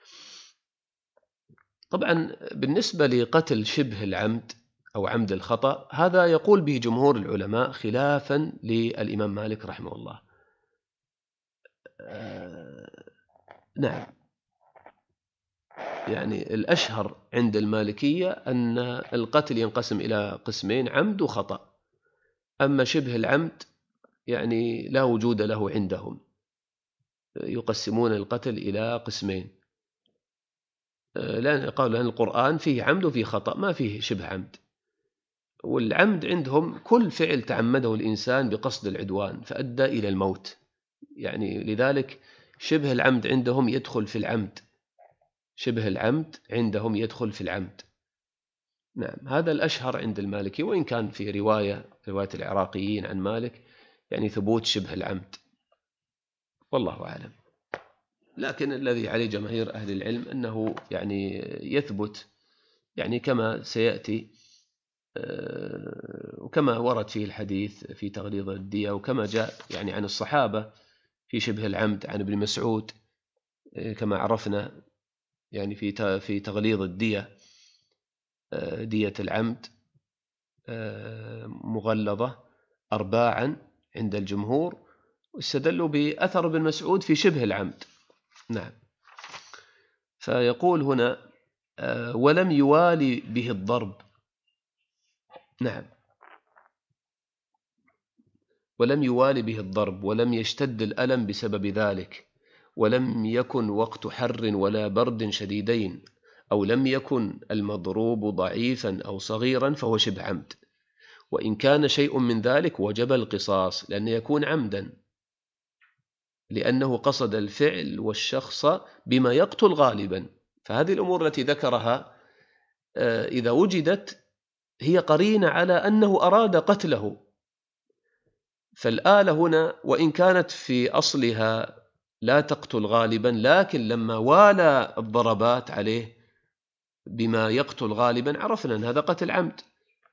طبعا بالنسبة لقتل شبه العمد أو عمد الخطأ، هذا يقول به جمهور العلماء خلافا للإمام مالك رحمه الله. آه نعم، يعني الأشهر عند المالكية أن القتل ينقسم إلى قسمين، عمد وخطأ. أما شبه العمد يعني لا وجود له عندهم، يقسمون القتل إلى قسمين، لأن قالوا لأن القرآن فيه عمد وفيه خطأ، ما فيه شبه عمد. والعمد عندهم كل فعل تعمده الإنسان بقصد العدوان فأدى إلى الموت، يعني لذلك شبه العمد عندهم يدخل في العمد، شبه العمد عندهم يدخل في العمد. نعم، هذا الأشهر عند المالكي، وإن كان في رواية رواية العراقيين عن مالك يعني ثبوت شبه العمد، والله أعلم. لكن الذي عليه جماهير أهل العلم أنه يعني يثبت، يعني كما سيأتي وكما ورد فيه الحديث في تغليظ الدية، وكما جاء يعني عن الصحابة في شبه العمد عن ابن مسعود كما عرفنا، يعني في في تغليظ الدية، دية العمد مغلظة أرباعا عند الجمهور، واستدلوا بأثر ابن مسعود في شبه العمد. نعم، فيقول هنا ولم يوالي به الضرب. نعم، ولم يوالي به الضرب ولم يشتد الألم بسبب ذلك، ولم يكن وقت حر ولا برد شديدين، أو لم يكن المضروب ضعيفا أو صغيرا فهو شبه عمد. وإن كان شيء من ذلك وجب القصاص، لأنه يكون عمدا لأنه قصد الفعل والشخص بما يقتل غالبا. فهذه الأمور التي ذكرها إذا وجدت هي قرينة على أنه أراد قتله. فالآلة هنا وإن كانت في أصلها لا تقتل غالبا، لكن لما والى الضربات عليه بما يقتل غالبا عرفنا أن هذا قتل عمد.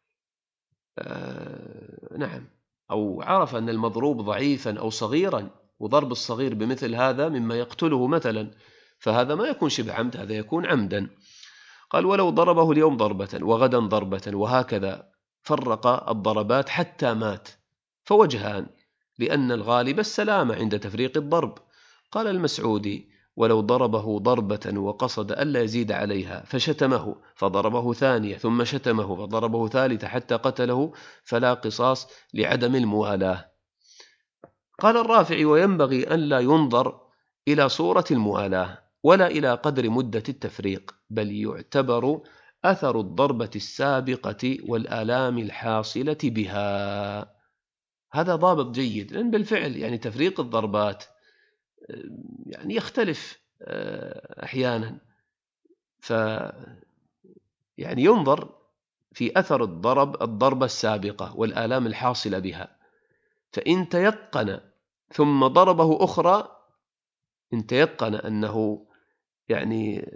آه نعم، أو عرف أن المضروب ضعيفا أو صغيرا، وضرب الصغير بمثل هذا مما يقتله مثلا، فهذا ما يكون شبه عمد، هذا يكون عمدا. قال ولو ضربه اليوم ضربة وغدا ضربة وهكذا، فرق الضربات حتى مات، فوجهان، لأن الغالب السلامة عند تفريق الضرب. قال المسعودي ولو ضربه ضربة وقصد ألا يزيد عليها فشتمه فضربه ثانية ثم شتمه فضربه ثالثة حتى قتله فلا قصاص لعدم الموالاة. قال الرافعي وينبغي أن لا ينظر إلى صورة الموالاة ولا إلى قدر مدة التفريق، بل يعتبر أثر الضربة السابقة والآلام الحاصلة بها. هذا ضابط جيد، لأن بالفعل يعني تفريق الضربات يعني يختلف أحيانا، ف يعني ينظر في أثر الضرب الضربة السابقة والآلام الحاصلة بها، فإن تيقن ثم ضربه أخرى، إن تيقن أنه يعني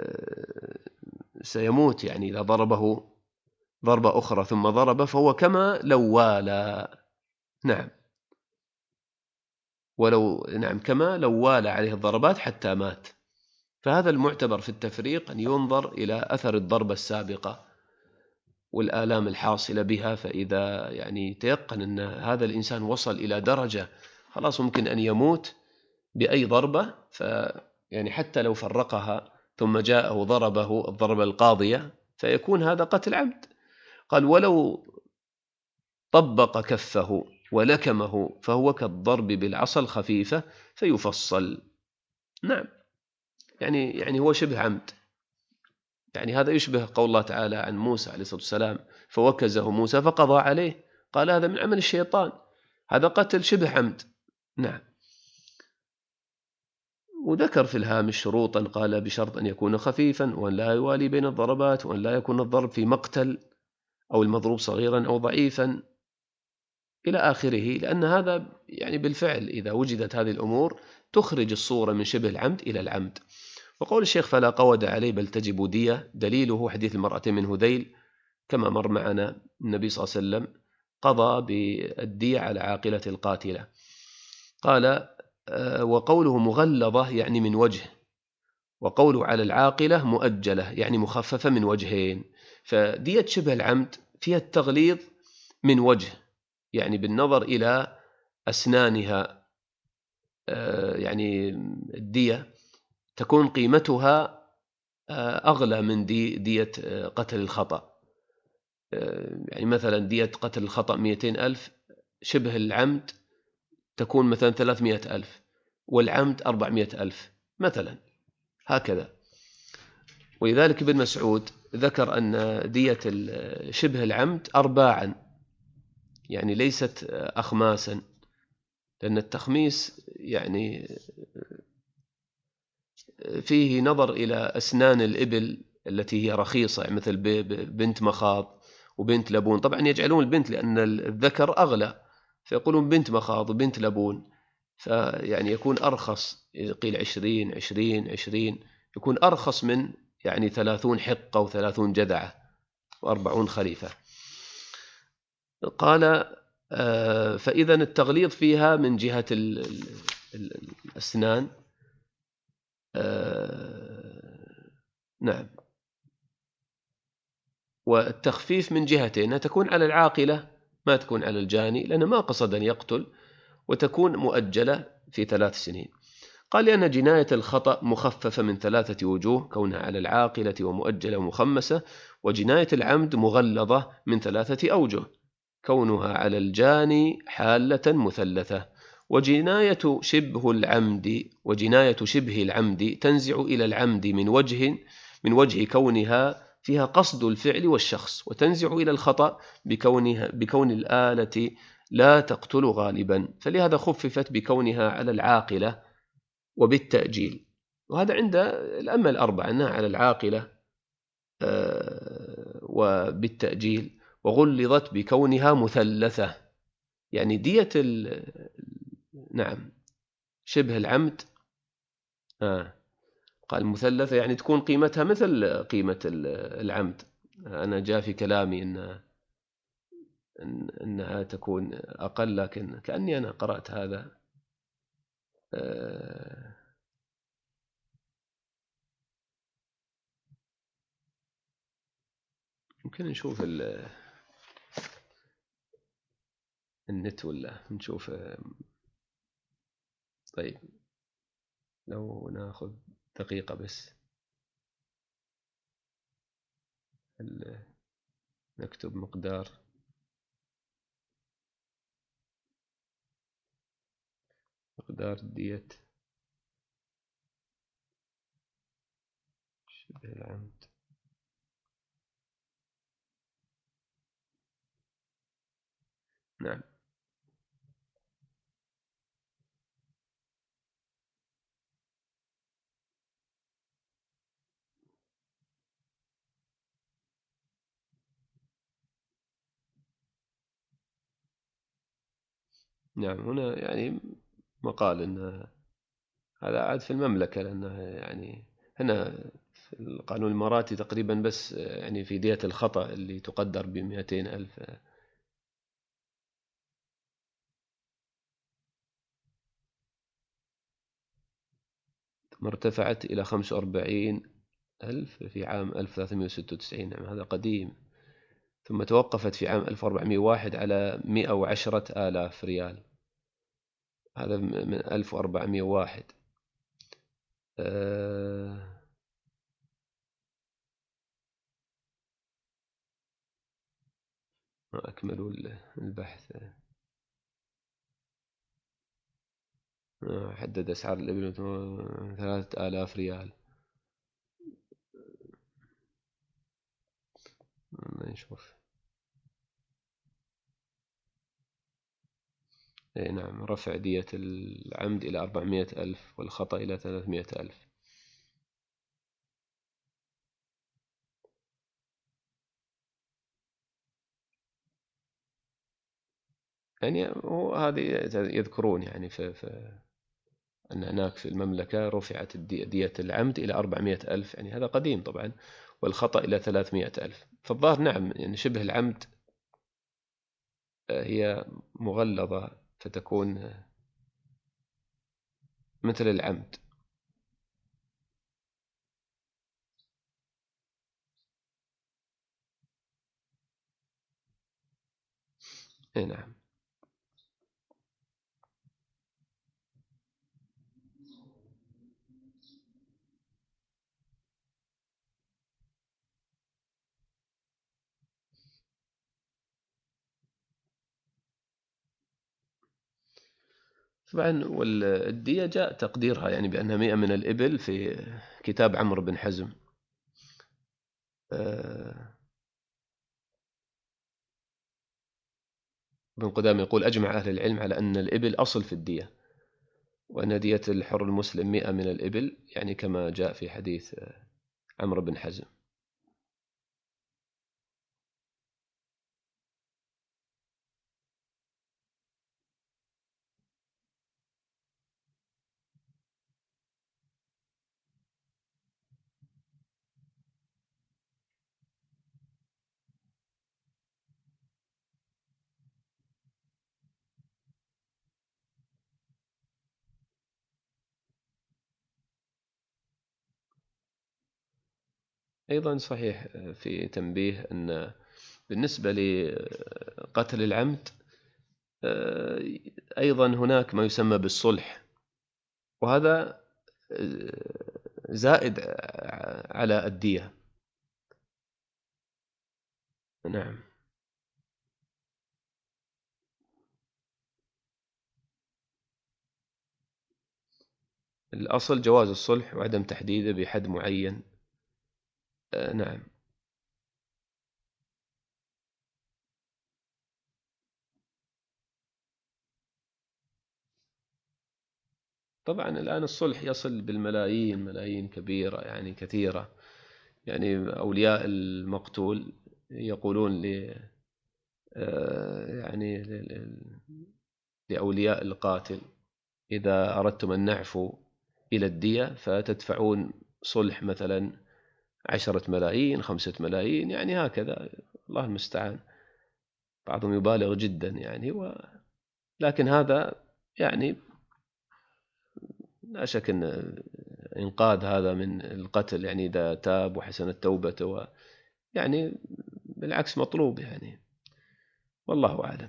سيموت يعني إذا ضربه ضربة أخرى ثم ضرب، فهو كما لو والى. نعم، ولو نعم كما لو والى عليه الضربات حتى مات. فهذا المعتبر في التفريق أن ينظر إلى أثر الضربة السابقة والآلام الحاصلة بها، فإذا يعني تيقن أن هذا الإنسان وصل إلى درجة خلاص ممكن أن يموت بأي ضربة، فيعني حتى لو فرقها ثم جاءه ضربه الضربة القاضية فيكون هذا قتل عمد. قال ولو طبق كفه ولكمه فهو كالضرب بالعصا الخفيفة فيفصل. نعم، يعني يعني هو شبه عمد. يعني هذا يشبه قول الله تعالى عن موسى عليه الصلاة والسلام فوكزه موسى فقضى عليه، قال هذا من عمل الشيطان، هذا قتل شبه عمد. نعم. وذكر في الهامش شروطا، قال بشرط أن يكون خفيفا، وأن لا يوالي بين الضربات، وأن لا يكون الضرب في مقتل أو المضروب صغيرا أو ضعيفا إلى آخره، لأن هذا يعني بالفعل إذا وجدت هذه الأمور تخرج الصورة من شبه العمد إلى العمد. وقول الشيخ فلا قود عليه بل تجب دية، دليله حديث المرأتين من هذيل كما مر معنا، النبي صلى الله عليه وسلم قضى بالدية على عاقلة القاتلة. قال وقوله مغلظة يعني من وجه، وقوله على العاقلة مؤجلة يعني مخففة من وجهين. فدية شبه العمد فيها التغليظ من وجه، يعني بالنظر إلى أسنانها، يعني الدية تكون قيمتها أغلى من دي دية قتل الخطأ. يعني مثلا دية قتل الخطأ مئتين ألف، شبه العمد تكون مثلا ثلاثمئة ألف، والعمد أربعمئة ألف مثلا، هكذا. ولذلك ابن مسعود ذكر أن دية شبه العمد أرباعا، يعني ليست أخماسا، لأن التخميس يعني فيه نظر إلى أسنان الإبل التي هي رخيصة، مثل بنت مخاض وبنت لبون. طبعا يجعلون البنت لأن الذكر أغلى، فيقولون بنت مخاض وبنت لبون، فيعني يكون أرخص، قيل عشرين عشرين عشرين، يكون أرخص من يعني ثلاثون حقة وثلاثون جذعة وأربعون خليفة. قال فإذا التغليظ فيها من جهة الأسنان. نعم. والتخفيف من جهتين، تكون على العاقلة ما تكون على الجاني، لأنه ما قصد أن يقتل، وتكون مؤجلة في ثلاث سنين. قال لأن جناية الخطأ مخففة من ثلاثة وجوه، كونها على العاقلة ومؤجلة ومخمسة، وجناية العمد مغلظة من ثلاثة أوجه، كونها على الجاني حالة مثلثة. وجناية شبه العمد وجناية شبه العمد تنزع إلى العمد من وجه من وجه كونها فيها قصد الفعل والشخص، وتنزع إلى الخطأ بكونها بكون الآلة لا تقتل غالبا، فلهذا خففت بكونها على العاقلة وبالتأجيل. وهذا عند الأئمة الأربعة أنها على العاقلة وبالتأجيل، وغلظت بكونها مثلثة، يعني دية نعم شبه العمد آه. قال مثلثة يعني تكون قيمتها مثل قيمة العمد. أنا جاء في كلامي إن أنها تكون أقل، لكن كأني أنا قرأت هذا. آه ممكن نشوف النت ولا نشوف. طيب لو ناخذ دقيقة بس، نكتب مقدار مقدار دية شبه العمد. نعم. نعم هنا يعني مقال أن هذا عاد في المملكة، لأنه يعني هنا في القانون الإماراتي تقريبا بس يعني في دية الخطأ اللي تقدر بمئتين ألف ارتفعت إلى خمسة وأربعين ألف في عام ألف وثلاثمئة وستة وتسعين. نعم هذا قديم. ثم توقفت في عام ألف وأربعمئة وواحد على مئة وعشرة آلاف ريال، هذا من ألف وأربعمئة وواحد. أه أكملوا البحث. حدد أسعار الإبل ثلاثة آلاف ريال. ما نشوف. إيه نعم، رفع دية العمد إلى أربعمائة ألف والخطأ إلى ثلاثمائة ألف. يعني هذه يذكرون يعني في, في أن هناك في المملكة رفعت دية العمد إلى أربعمائة ألف، يعني هذا قديم طبعا، والخطأ إلى ثلاثمائة ألف. فالظاهر نعم، يعني شبه العمد هي مغلظة فتكون مثل العمد. اي نعم. طبعا والدية جاء تقديرها يعني بأنها مئة من الإبل في كتاب عمرو بن حزم. ابن قدامة يقول أجمع أهل العلم على أن الإبل أصل في الدية، وأن دية الحر المسلم مئة من الإبل، يعني كما جاء في حديث عمرو بن حزم. أيضا صحيح في تنبيه أن بالنسبة لقتل العمد أيضا هناك ما يسمى بالصلح، وهذا زائد على الدية. نعم. الأصل جواز الصلح وعدم تحديده بحد معين. نعم. طبعا الآن الصلح يصل بالملايين، ملايين كبيرة يعني كثيرة. يعني أولياء المقتول يقولون ل يعني لأولياء القاتل إذا أردتم أن نعفو إلى الدية فتدفعون صلح مثلا عشرة ملايين، خمسة ملايين، يعني هكذا، الله المستعان. بعضهم يبالغ جدا يعني و... لكن هذا يعني لا شك أن إنقاذ هذا من القتل، يعني إذا تاب وحسنت توبته و... يعني بالعكس مطلوب يعني، والله أعلم.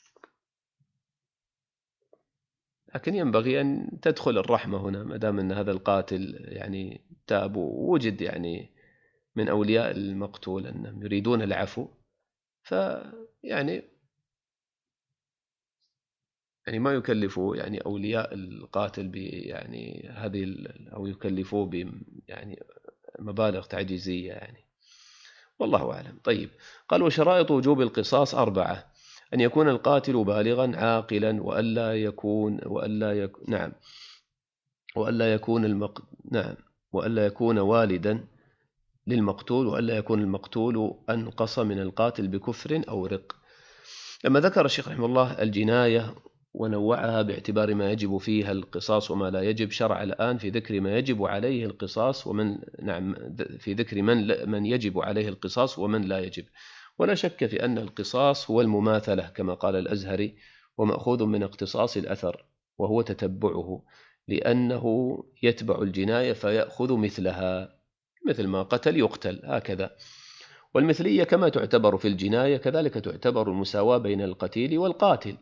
لكن ينبغي أن تدخل الرحمة هنا، ما دام أن هذا القاتل يعني تاب ووجد يعني من أولياء المقتول أنهم يريدون العفو، فيعني يعني ما يكلفوا يعني أولياء القاتل ب يعني هذه أو يكلفوه ب يعني مبالغ تعجيزية يعني، والله أعلم. طيب، قال وشرائط وجوب القصاص أربعة: أن يكون القاتل بالغا عاقلا، وألا يكون وألا يكون نعم وألا يكون المق... نعم وألا يكون والدا للمقتول، وألا يكون المقتول أنقص من القاتل بكفر أو رق. لما ذكر الشيخ رحمه الله الجناية ونوعها باعتبار ما يجب فيها القصاص وما لا يجب، شرع الآن في ذكر ما يجب عليه القصاص ومن نعم في ذكر من من يجب عليه القصاص ومن لا يجب. ولا شك في أن القصاص هو المماثلة كما قال الأزهري، ومأخوذ من اقتصاص الأثر، وهو تتبعه، لأنه يتبع الجناية فيأخذ مثلها، مثل ما قتل يقتل هكذا. والمثلية كما تعتبر في الجناية كذلك تعتبر المساواة بين القتيل والقاتل.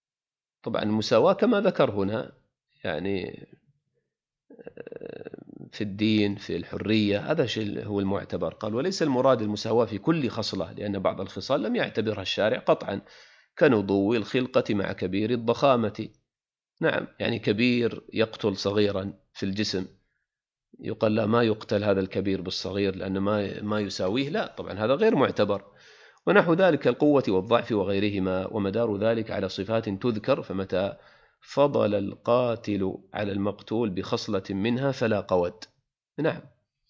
طبعا المساواة كما ذكر هنا يعني في الدين في الحرية، هذا شيء هو المعتبر. قال وليس المراد المساواة في كل خصلة، لأن بعض الخصال لم يعتبرها الشارع قطعا، كنضو الخلقة مع كبير الضخامة. نعم، يعني كبير يقتل صغيرا في الجسم، يقال لا ما يقتل هذا الكبير بالصغير لأن ما ما يساويه، لا طبعا هذا غير معتبر. ونحو ذلك القوة والضعف وغيرهما، ومدار ذلك على صفات تذكر، فمتى فضل القاتل على المقتول بخصلة منها فلا قود. نعم،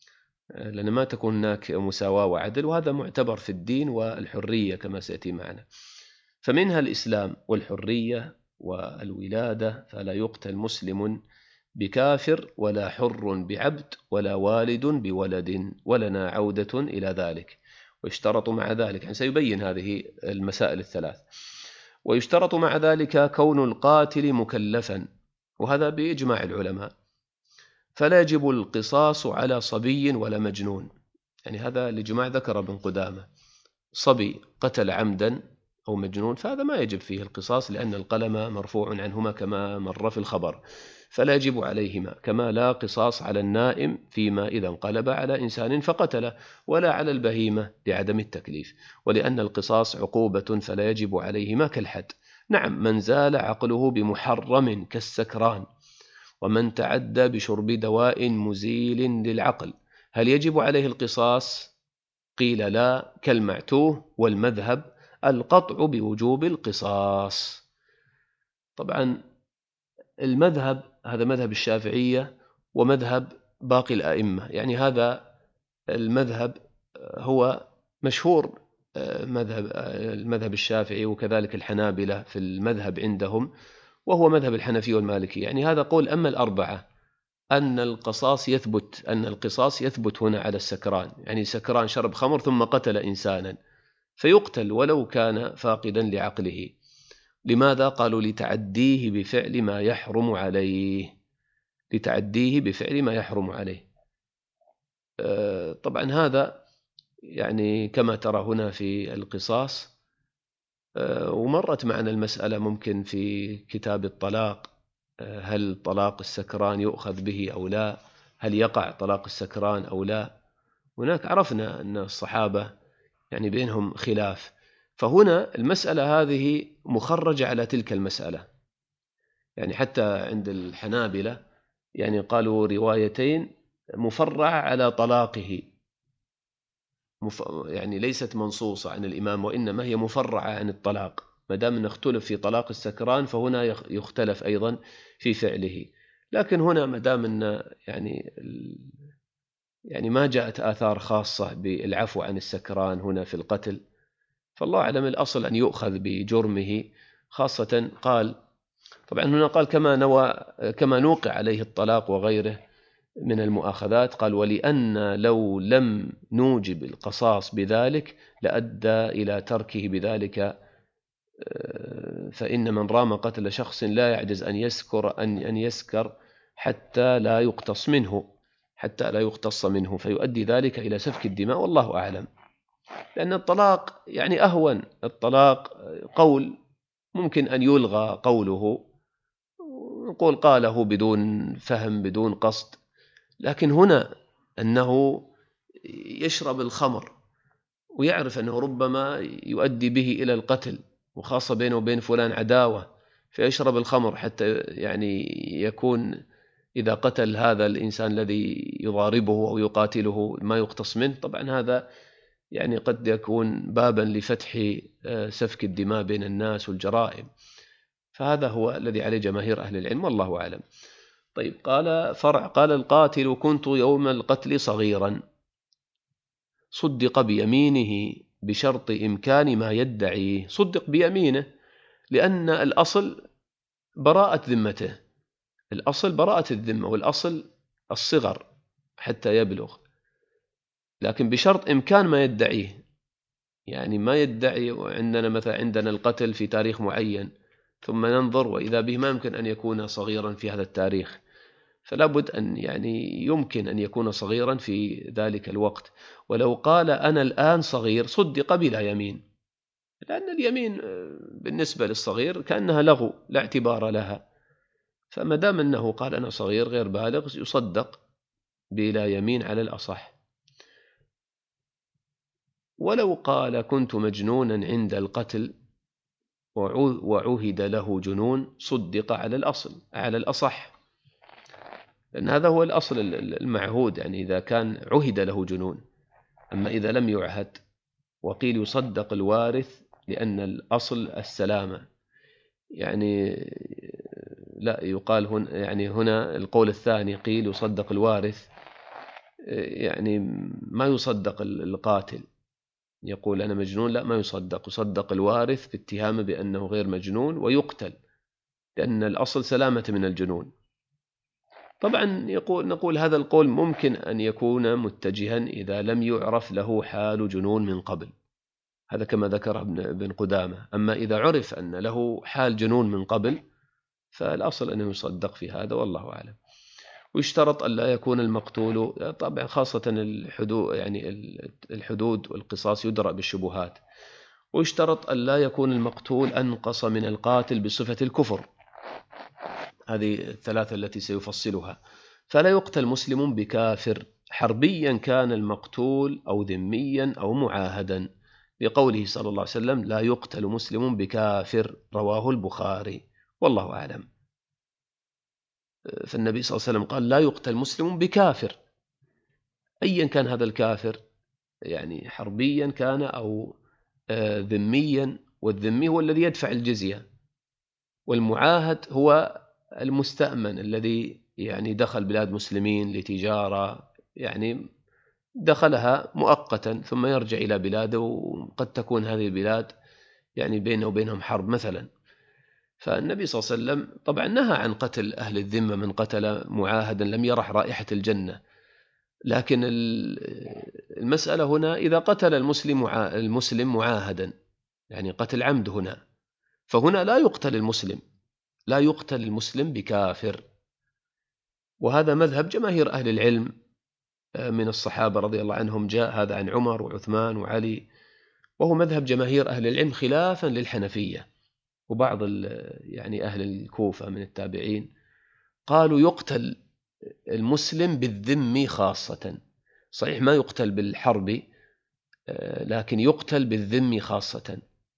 لأن ما تكون هناك مساواة وعدل، وهذا معتبر في الدين والحرية كما سيأتي معنا. فمنها الإسلام والحرية والولادة، فلا يقتل مسلم بكافر ولا حر بعبد ولا والد بولد، ولنا عودة إلى ذلك. ويشترط مع ذلك، يعني سيبين هذه المسائل الثلاث، ويشترط مع ذلك كون القاتل مكلفا، وهذا بإجماع العلماء، فلا يجب القصاص على صبي ولا مجنون. يعني هذا الإجماع ذكر ابن قدامة، صبي قتل عمدا أو مجنون فهذا ما يجب فيه القصاص، لأن القلم مرفوع عنهما كما مر في الخبر، فلا يجب عليهما. كما لا قصاص على النائم فيما إذا انقلب على إنسان فقتله، ولا على البهيمة لعدم التكليف، ولأن القصاص عقوبة فلا يجب عليهما كالحد. نعم، من زال عقله بمحرم كالسكران، ومن تعدى بشرب دواء مزيل للعقل، هل يجب عليه القصاص؟ قيل لا، كالمعتوه، والمذهب القطع بوجوب القصاص. طبعا المذهب هذا مذهب الشافعية ومذهب باقي الأئمة، يعني هذا المذهب هو مشهور، مذهب المذهب الشافعي وكذلك الحنابلة في المذهب عندهم، وهو مذهب الحنفي والمالكي. يعني هذا قول. أما الأربعة أن القصاص يثبت أن القصاص يثبت هنا على السكران، يعني سكران شرب خمر ثم قتل إنسانا فيقتل ولو كان فاقدا لعقله. لماذا؟ قالوا لتعديه بفعل ما يحرم عليه، لتعديه بفعل ما يحرم عليه. طبعا هذا يعني كما ترى هنا في القصاص. ومرت معنا المسألة ممكن في كتاب الطلاق، هل طلاق السكران يؤخذ به أو لا، هل يقع طلاق السكران أو لا. هناك عرفنا أن الصحابة يعني بينهم خلاف، فهنا المسألة هذه مخرجة على تلك المسألة. يعني حتى عند الحنابلة يعني قالوا روايتين مفرعة على طلاقه، مف... يعني ليست منصوصة عن الإمام، وإنما هي مفرعة عن الطلاق. ما دام نختلف في طلاق السكران فهنا يختلف أيضا في فعله. لكن هنا ما دام أن يعني يعني ما جاءت آثار خاصة بالعفو عن السكران هنا في القتل، فالله أعلم الأصل أن يؤخذ بجرمه. خاصة قال طبعا هنا قال كما نوى كما نوقع عليه الطلاق وغيره من المؤاخذات، قال ولأن لو لم نوجب القصاص بذلك لأدى إلى تركه بذلك، فإن من رام قتل شخص لا يعجز أن يسكر أن أن يسكر حتى لا يقتص منه حتى لا يقتص منه فيؤدي ذلك إلى سفك الدماء، والله أعلم. لأن الطلاق يعني أهون، الطلاق قول ممكن أن يلغى قوله، نقول قاله بدون فهم بدون قصد، لكن هنا أنه يشرب الخمر ويعرف أنه ربما يؤدي به إلى القتل، وخاصة بينه وبين فلان عداوة، فيشرب الخمر حتى يعني يكون إذا قتل هذا الإنسان الذي يضاربه أو يقاتله ما يقتص منه. طبعا هذا يعني قد يكون بابا لفتح سفك الدماء بين الناس والجرائم، فهذا هو الذي عليه جماهير أهل العلم، والله أعلم. طيب، قال فرع قال القاتل كنت يوم القتل صغيرا، صدق بيمينه بشرط إمكان ما يدعيه. صدق بيمينه لأن الأصل براءة ذمته، الأصل براءة الذمة، والأصل الصغر حتى يبلغ، لكن بشرط إمكان ما يدعيه. يعني ما يدعي عندنا مثلا عندنا القتل في تاريخ معين ثم ننظر وإذا به ما يمكن أن يكون صغيرا في هذا التاريخ، فلا بد أن يعني يمكن أن يكون صغيرا في ذلك الوقت. ولو قال أنا الآن صغير صدق بلا يمين، لأن اليمين بالنسبة للصغير كأنها لغو لا اعتبار لها، فما دام أنه قال أنا صغير غير بالغ يصدق بلا يمين على الأصح. ولو قال كنت مجنونا عند القتل وعهد له جنون صدق على الأصل على الأصح، لأن هذا هو الأصل المعهود، يعني إذا كان عهد له جنون. أما إذا لم يعهد وقيل يصدق الوارث لأن الأصل السلامة، يعني لا يقال هنا، يعني هنا القول الثاني قيل يصدق الوارث، يعني ما يصدق القاتل يقول أنا مجنون، لا ما يصدق، يصدق الوارث باتهامه بأنه غير مجنون ويقتل، لأن الأصل سلامة من الجنون. طبعا يقول نقول هذا القول ممكن أن يكون متجها إذا لم يعرف له حال جنون من قبل، هذا كما ذكر ابن قدامة. أما إذا عرف أن له حال جنون من قبل فالأصل أنه يصدق في هذا، والله أعلم. ويشترط أن لا يكون المقتول، طبعا خاصة الحدود، يعني الحدود والقصاص يدرأ بالشبهات، ويشترط أن لا يكون المقتول أنقص من القاتل بصفة الكفر، هذه الثلاثة التي سيفصلها. فلا يقتل مسلم بكافر حربيا كان المقتول أو ذميا أو معاهدا، بقوله صلى الله عليه وسلم لا يقتل مسلم بكافر، رواه البخاري، والله أعلم. فالنبي صلى الله عليه وسلم قال لا يقتل مسلم بكافر أيا كان هذا الكافر، يعني حربيا كان أو ذميا، والذمي هو الذي يدفع الجزية، والمعاهد هو المستأمن الذي يعني دخل بلاد مسلمين لتجارة، يعني دخلها مؤقتا ثم يرجع إلى بلاده، وقد تكون هذه البلاد يعني بينه وبينهم حرب مثلا. فالنبي صلى الله عليه وسلم طبعا نهى عن قتل أهل الذمة، من قتل معاهدا لم يرح رائحة الجنة. لكن المسألة هنا إذا قتل المسلم المسلم معاهدا، يعني قتل عمد هنا، فهنا لا يقتل المسلم، لا يقتل المسلم بكافر. وهذا مذهب جماهير أهل العلم من الصحابة رضي الله عنهم، جاء هذا عن عمر وعثمان وعلي، وهو مذهب جماهير أهل العلم خلافا للحنفية وبعض يعني أهل الكوفة من التابعين، قالوا يقتل المسلم بالذم خاصة، صحيح ما يقتل بالحرب لكن يقتل بالذم خاصة.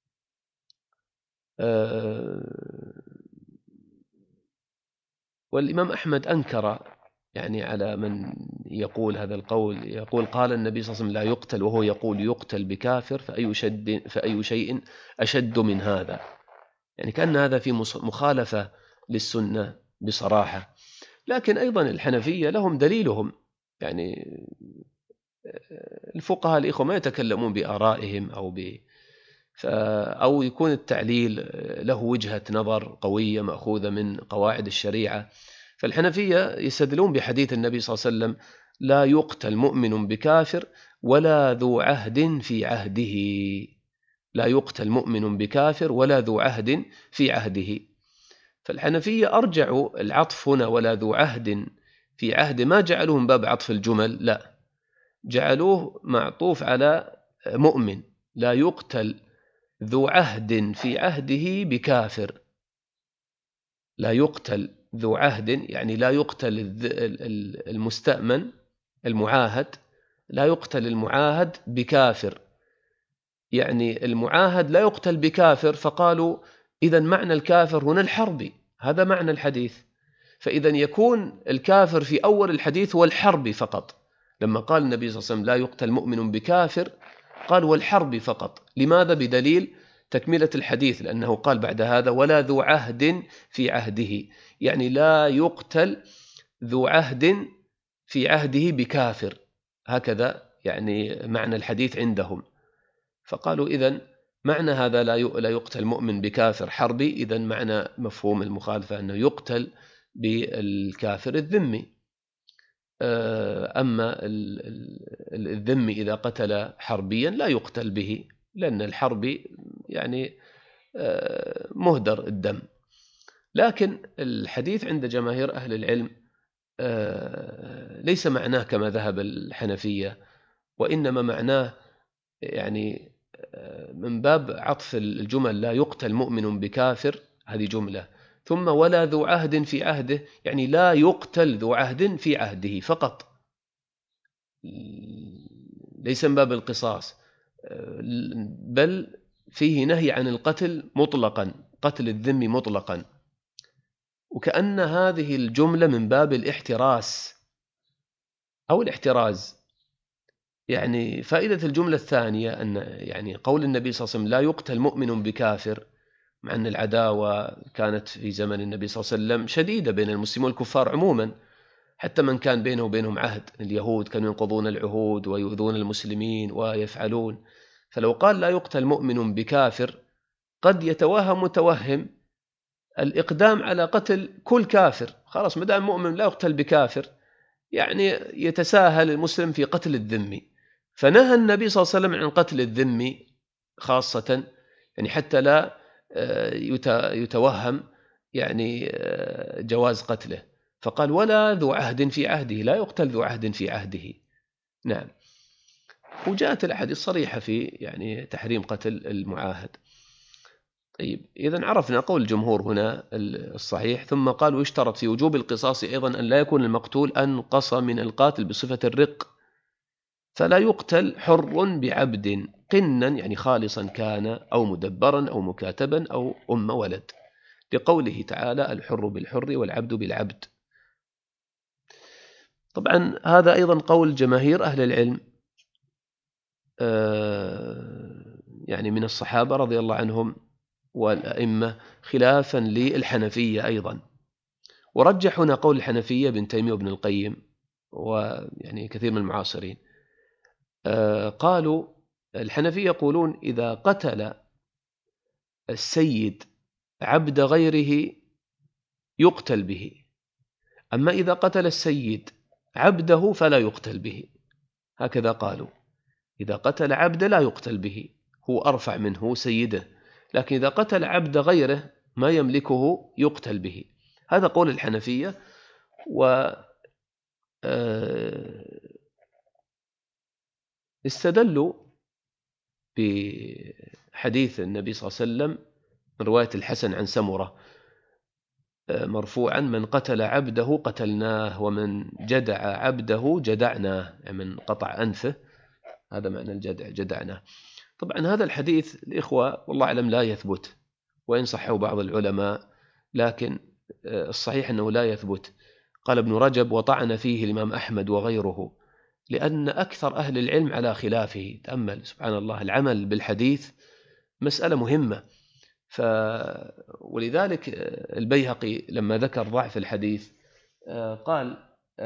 والإمام أحمد أنكر يعني على من يقول هذا القول، يقول قال النبي صلى الله عليه وسلم لا يقتل، وهو يقول يقتل بكافر، فأي, شد فأي شيء أشد من هذا، يعني كأن هذا في مخالفة للسنة بصراحة. لكن أيضا الحنفية لهم دليلهم، يعني الفقهاء الإخوة ما يتكلمون بآرائهم أو ب أو يكون التعليل له وجهة نظر قوية مأخوذة من قواعد الشريعة. فالحنفية يستدلون بحديث النبي صلى الله عليه وسلم لا يقتل مؤمن بكافر ولا ذو عهد في عهده، لا يقتل مؤمن بكافر ولا ذو عهد في عهده. فالحنفية أرجعوا العطف هنا ولا ذو عهد في عهد، ما جعلوه من باب عطف الجمل، لا جعلوه معطوف على مؤمن، لا يقتل ذو عهد في عهده بكافر، لا يقتل ذو عهد يعني لا يقتل المستأمن المعاهد، لا يقتل المعاهد بكافر، يعني المعاهد لا يقتل بكافر. فقالوا إذن معنى الكافر هنا الحربي، هذا معنى الحديث، فإذا يكون الكافر في أول الحديث هو الحربي فقط. لما قال النبي صلى الله عليه وسلم لا يقتل مؤمن بكافر قال والحربي فقط، لماذا؟ بدليل تكملة الحديث، لأنه قال بعد هذا ولا ذو عهد في عهده، يعني لا يقتل ذو عهد في عهده بكافر، هكذا يعني معنى الحديث عندهم. فقالوا إذن معنى هذا لا يقتل مؤمن بكافر حربي، إذن معنى مفهوم المخالفة أنه يقتل بالكافر الذمي. أما الذمي إذا قتل حربيا لا يقتل به، لأن الحربي يعني مهدر الدم. لكن الحديث عند جماهير أهل العلم ليس معناه كما ذهب الحنفية، وإنما معناه يعني من باب عطف الجمل لا يقتل مؤمن بكافر، هذه جملة، ثم ولا ذو عهد في عهده، يعني لا يقتل ذو عهد في عهده فقط، ليس من باب القصاص، بل فيه نهي عن القتل مطلقا، قتل الذمي مطلقا، وكأن هذه الجملة من باب الاحتراس أو الاحتراز. يعني فائدة الجملة الثانية أن يعني قول النبي صلى الله عليه وسلم لا يقتل مؤمن بكافر، مع أن العداوة كانت في زمن النبي صلى الله عليه وسلم شديدة بين المسلمين والكفار عموما، حتى من كان بينه وبينهم عهد، اليهود كانوا ينقضون العهود ويؤذون المسلمين ويفعلون. فلو قال لا يقتل مؤمن بكافر قد يتوهم متوهم الإقدام على قتل كل كافر، خلاص مدام مؤمن لا يقتل بكافر، يعني يتساهل المسلم في قتل الذمي. فنهى النبي صلى الله عليه وسلم عن قتل الذمي خاصة، يعني حتى لا يتوهم يعني جواز قتله، فقال ولا ذو عهد في عهده، لا يقتل ذو عهد في عهده. نعم. وجاءت الأحاديث الصريحة في يعني تحريم قتل المعاهد. طيب إذن عرفنا قول الجمهور هنا الصحيح. ثم قال ويشترط في وجوب القصاص أيضا أن لا يكون المقتول أنقص من القاتل بصفة الرق، فلا يقتل حر بعبد قنا، يعني خالصا كان أو مدبرا أو مكاتبا أو أم ولد، لقوله تعالى الحر بالحر والعبد بالعبد. طبعا هذا أيضا قول جماهير أهل العلم يعني من الصحابة رضي الله عنهم والأئمة، خلافا للحنفية أيضا. ورجح هنا قول الحنفية بن تيمية وابن القيم ويعني كثير من المعاصرين. قالوا الحنفية يقولون إذا قتل السيد عبد غيره يقتل به، أما إذا قتل السيد عبده فلا يقتل به. هكذا قالوا، إذا قتل عبد لا يقتل به، هو أرفع منه سيده، لكن إذا قتل عبد غيره ما يملكه يقتل به. هذا قول الحنفية. و استدلوا بحديث النبي صلى الله عليه وسلم من رواية الحسن عن سمرة مرفوعا من قتل عبده قتلناه ومن جدع عبده جدعناه، يعني من قطع أنفه، هذا معنى الجدع، جدعناه. طبعا هذا الحديث الإخوة والله أعلم لا يثبت، وإن صحوا بعض العلماء، لكن الصحيح أنه لا يثبت. قال ابن رجب وطعن فيه الإمام أحمد وغيره، لأن أكثر أهل العلم على خلافه. تأمل سبحان الله، العمل بالحديث مسألة مهمة. ف... ولذلك البيهقي لما ذكر ضعف الحديث قال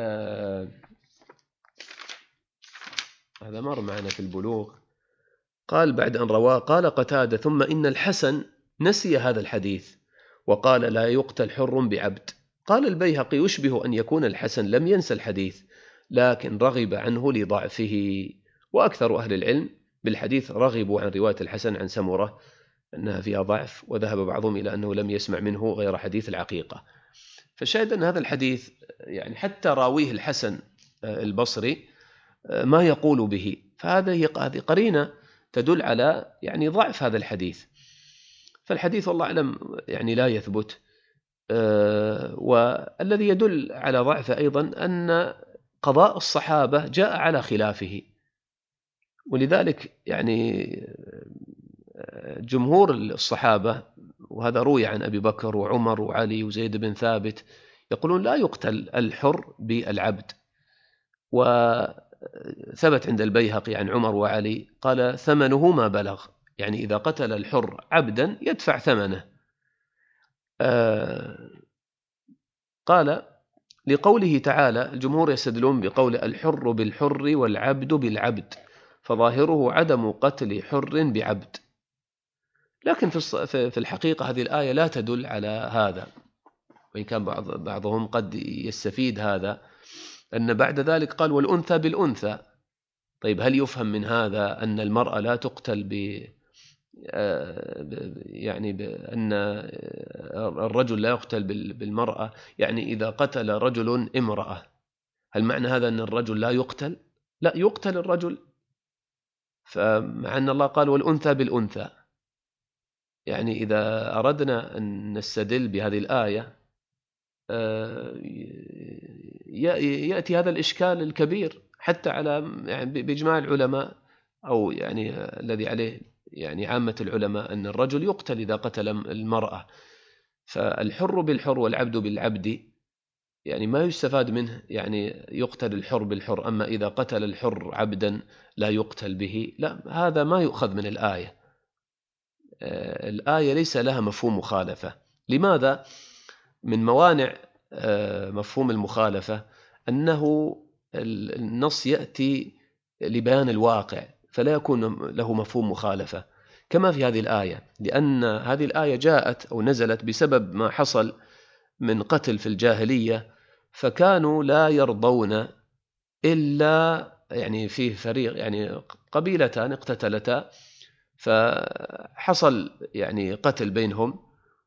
هذا مر معنا في البلوغ، قال بعد أن رواه قال قتادة ثم إن الحسن نسي هذا الحديث وقال لا يقتل حر بعبد. قال البيهقي يشبه أن يكون الحسن لم ينسى الحديث لكن رغب عنه لضعفه، وأكثر أهل العلم بالحديث رغبوا عن رواية الحسن عن سمرة أنها فيها ضعف، وذهب بعضهم إلى أنه لم يسمع منه غير حديث العقيقة. فالشاهد أن هذا الحديث يعني حتى راويه الحسن البصري ما يقول به، فهذه قرينة تدل على يعني ضعف هذا الحديث. فالحديث والله أعلم يعني لا يثبت. والذي يدل على ضعفه أيضا أن قضاء الصحابة جاء على خلافه، ولذلك يعني جمهور الصحابة، وهذا روي عن أبي بكر وعمر وعلي وزيد بن ثابت، يقولون لا يقتل الحر بالعبد. وثبت عند البيهقي عن عمر وعلي قال ثمنه ما بلغ، يعني إذا قتل الحر عبدا يدفع ثمنه. آه قال لقوله تعالى الجمهور يستدلون بقول الحر بالحر والعبد بالعبد، فظاهره عدم قتل حر بعبد، لكن في الحقيقة هذه الآية لا تدل على هذا، وإن كان بعض بعضهم قد يستفيد هذا أن بعد ذلك قال والأنثى بالأنثى. طيب هل يفهم من هذا أن المرأة لا تقتل ب يعني بأن الرجل لا يقتل بالمرأة؟ يعني إذا قتل رجل امرأة هل معنى هذا أن الرجل لا يقتل؟ لا، يقتل الرجل. فمع أن الله قال والأنثى بالأنثى، يعني إذا أردنا أن نستدل بهذه الآية يأتي هذا الإشكال الكبير، حتى على يعني بإجماع العلماء، أو يعني الذي عليه يعني عامة العلماء، أن الرجل يقتل إذا قتل المرأة. فالحر بالحر والعبد بالعبد يعني ما يستفاد منه يعني يقتل الحر بالحر، أما إذا قتل الحر عبدا لا يقتل به، لا، هذا ما يؤخذ من الآية. الآية ليس لها مفهوم مخالفة. لماذا؟ من موانع مفهوم المخالفة أنه النص يأتي لبيان الواقع، فلا يكون له مفهوم مخالفة كما في هذه الآية، لأن هذه الآية جاءت أو نزلت بسبب ما حصل من قتل في الجاهلية، فكانوا لا يرضون إلا يعني فيه فريق، يعني قبيلتان اقتتلتا، فحصل يعني قتل بينهم،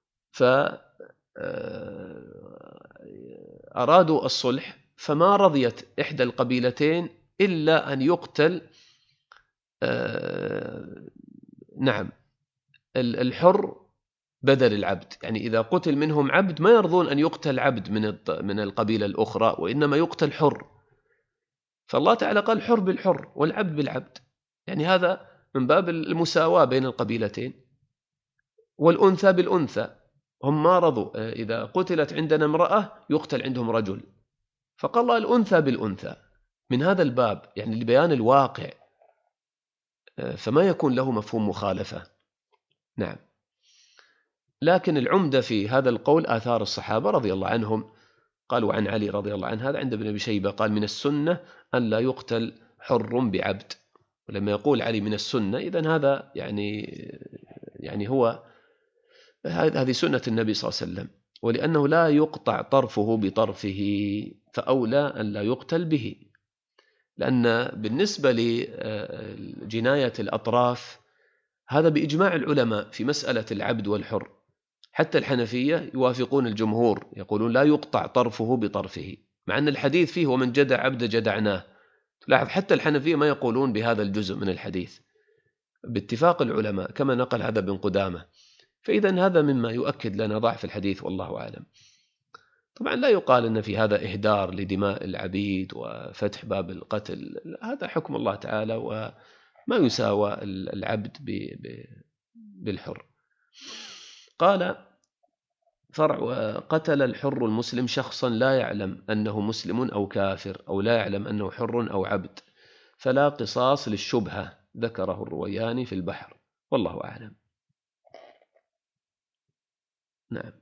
فأرادوا الصلح، فما رضيت إحدى القبيلتين إلا أن يقتل نعم الحر بدل العبد. يعني إذا قتل منهم عبد ما يرضون أن يقتل عبد من من القبيلة الأخرى، وإنما يقتل حر. فالله تعالى قال حر بالحر والعبد بالعبد، يعني هذا من باب المساواة بين القبيلتين. والأنثى بالأنثى، هم ما رضوا إذا قتلت عندنا امرأة يقتل عندهم رجل، فقال الله الأنثى بالأنثى من هذا الباب، يعني لبيان الواقع، فما يكون له مفهوم مخالفة. نعم. لكن العمدة في هذا القول آثار الصحابة رضي الله عنهم. قالوا عن علي رضي الله عنه، هذا عند ابن أبي شيبة، قال من السنة أن لا يقتل حر بعبد. ولما يقول علي من السنة، إذن هذا يعني يعني هو هذه سنة النبي صلى الله عليه وسلم، ولأنه لا يقطع طرفه بطرفه فأولى أن لا يقتل به. لأن بالنسبة لجناية الأطراف هذا بإجماع العلماء في مسألة العبد والحر، حتى الحنفية يوافقون الجمهور، يقولون لا يقطع طرفه بطرفه، مع أن الحديث فيه ومن جدع عبد جدعناه. تلاحظ حتى الحنفية ما يقولون بهذا الجزء من الحديث باتفاق العلماء، كما نقل هذا ابن قدامة. فإذا هذا مما يؤكد لنا ضعف الحديث والله أعلم. طبعا لا يقال أن في هذا إهدار لدماء العبيد وفتح باب القتل، هذا حكم الله تعالى، وما يساوى العبد بالحر. قال فرع: قتل الحر المسلم شخصا لا يعلم أنه مسلم أو كافر، أو لا يعلم أنه حر أو عبد، فلا قصاص للشبهة، ذكره الروياني في البحر، والله أعلم. نعم،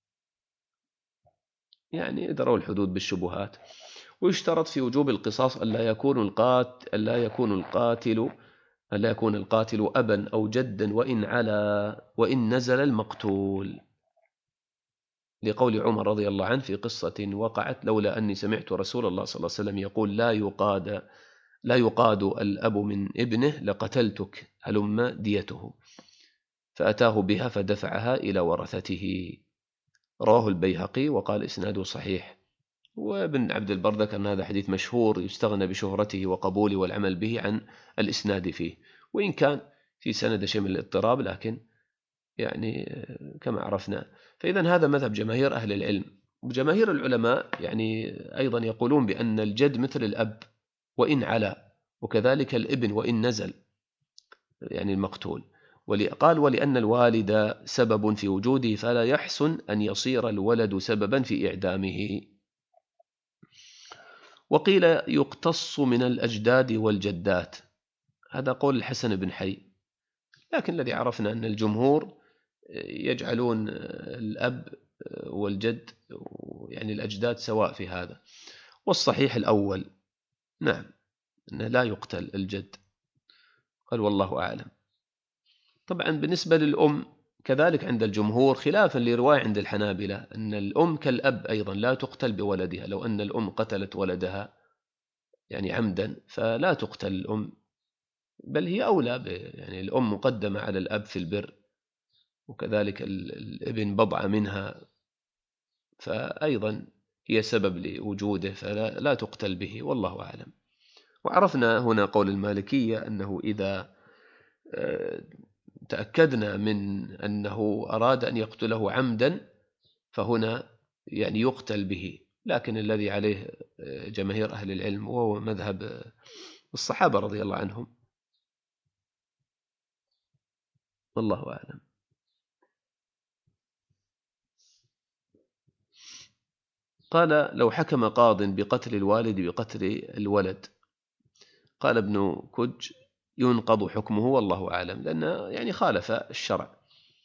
يعني دروا الحدود بالشبهات. ويشترط في وجوب القصاص ألا يكون القاتل ألا يكون القاتل ألا يكون القاتل أبا أو جدا، وإن علا وإن نزل المقتول، لقول عمر رضي الله عنه في قصة وقعت: لولا أني سمعت رسول الله صلى الله عليه وسلم يقول لا يقاد لا يقاد الأب من ابنه لقتلتك، هلم ديته، فأتاه بها فدفعها إلى ورثته. رواه البيهقي وقال إسناده صحيح. وابن عبد البر ذكر أن هذا حديث مشهور يستغنى بشهرته وقبوله والعمل به عن الإسناد فيه، وإن كان في سند شيء من الاضطراب، لكن يعني كما عرفنا. فإذا هذا مذهب جماهير أهل العلم. وجماهير العلماء يعني أيضا يقولون بأن الجد مثل الأب وإن علا، وكذلك الابن وإن نزل، يعني المقتول. قال: ولأن الوالد سبب في وجوده فلا يحسن أن يصير الولد سببا في إعدامه. وقيل يقتص من الأجداد والجدات، هذا قول الحسن بن حي، لكن الذي عرفنا أن الجمهور يجعلون الأب والجد يعني الأجداد سواء في هذا، والصحيح الأول، نعم، أنه لا يقتل الجد. قال والله أعلم. طبعا بالنسبة للأم كذلك عند الجمهور، خلافا لرواية عند الحنابلة أن الأم كالأب أيضا لا تقتل بولدها. لو أن الأم قتلت ولدها يعني عمدا فلا تقتل الأم، بل هي أولى، يعني الأم مقدمة على الأب في البر، وكذلك الابن بضعة منها، فأيضا هي سبب لوجوده، فلا لا تقتل به، والله أعلم. وعرفنا هنا قول المالكية أنه إذا تأكدنا من أنه أراد أن يقتله عمدا فهنا يعني يقتل به، لكن الذي عليه جماهير أهل العلم وهو مذهب الصحابة رضي الله عنهم، والله أعلم. قال: لو حكم قاض بقتل الوالد بقتل الولد، قال ابن كج: ينقض حكمه والله أعلم، لأنه يعني خالف الشرع.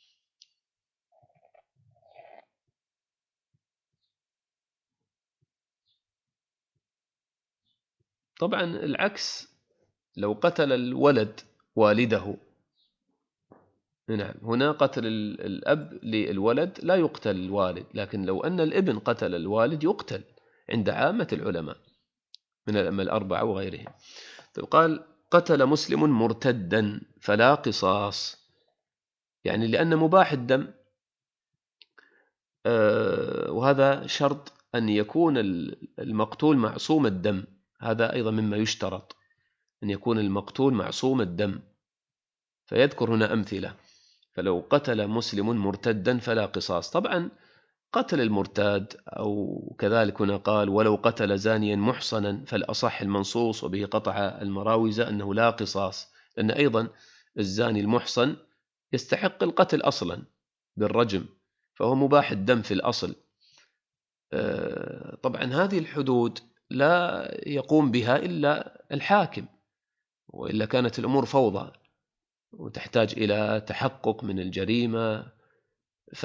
طبعا العكس، لو قتل الولد والده، نعم، هنا قتل الأب للولد لا يقتل الوالد، لكن لو أن الابن قتل الوالد يقتل عند عامة العلماء من الأئمة الأربعة وغيرهم. قال: قتل مسلم مرتدا فلا قصاص، يعني لأن مباح الدم، وهذا شرط أن يكون المقتول معصوم الدم، هذا أيضا مما يشترط أن يكون المقتول معصوم الدم. فيذكر هنا أمثلة: فلو قتل مسلم مرتدا فلا قصاص. طبعا قتل المرتاد، أو كذلك هنا قال: ولو قتل زانيا محصنا، فالأصح المنصوص وبه قطع المراوزة أنه لا قصاص، لأن أيضا الزاني المحصن يستحق القتل أصلا بالرجم، فهو مباح الدم في الأصل. طبعا هذه الحدود لا يقوم بها إلا الحاكم، وإلا كانت الأمور فوضى وتحتاج إلى تحقق من الجريمة. ف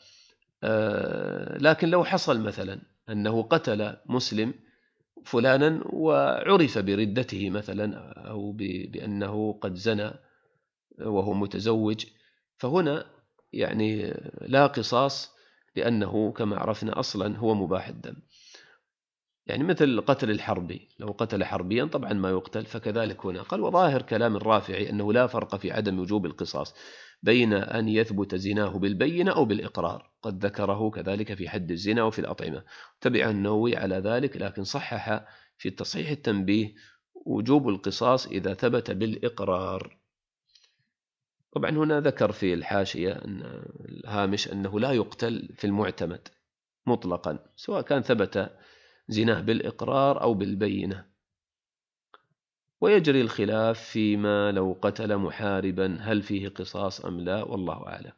لكن لو حصل مثلا أنه قتل مسلم فلانا وعرف بردته مثلا، أو بأنه قد زنى وهو متزوج، فهنا يعني لا قصاص، لأنه كما عرفنا أصلا هو مباح الدم. يعني مثل قتل الحربي، لو قتل حربيا طبعا ما يقتل، فكذلك هنا قال: وظاهر كلام الرافعي أنه لا فرق في عدم وجوب القصاص بين أن يثبت زناه بالبينة أو بالإقرار، قد ذكره كذلك في حد الزنا وفي الأطعمة. تبع النووي على ذلك، لكن صحح في تصحيح التنبيه وجوب القصاص إذا ثبت بالإقرار. طبعا هنا ذكر في الحاشية أن الهامش أنه لا يقتل في المعتمد مطلقا، سواء كان ثبت زناه بالإقرار أو بالبينة. ويجري الخلاف فيما لو قتل محاربا هل فيه قصاص أم لا، والله أعلم.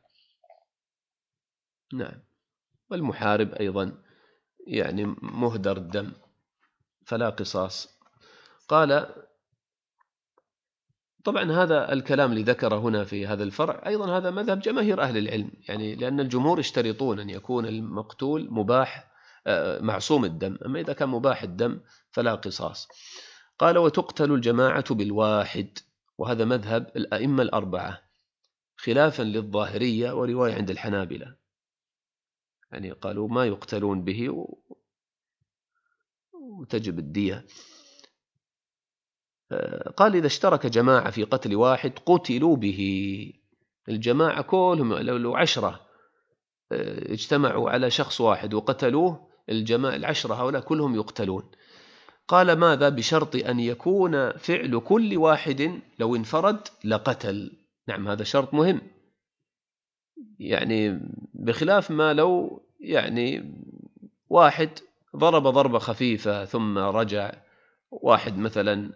نعم، والمحارب أيضا يعني مهدر الدم فلا قصاص. قال: طبعا هذا الكلام اللي ذكر هنا في هذا الفرع أيضا هذا مذهب جماهير أهل العلم، يعني لأن الجمهور يشترطون أن يكون المقتول مباح معصوم الدم، أما إذا كان مباح الدم فلا قصاص. قال: وتقتل الجماعة بالواحد، وهذا مذهب الأئمة الأربعة خلافا للظاهرية ورواية عند الحنابلة، يعني قالوا ما يقتلون به وتجب الدية. قال: إذا اشترك جماعة في قتل واحد قتلوا به، الجماعة كلهم لو عشرة اجتمعوا على شخص واحد وقتلوه، الجماعة العشرة هؤلاء كلهم يقتلون. قال: ماذا؟ بشرط أن يكون فعل كل واحد لو انفرد لقتل. نعم، هذا شرط مهم، يعني بخلاف ما لو يعني واحد ضرب ضربة خفيفة ثم رجع، واحد مثلا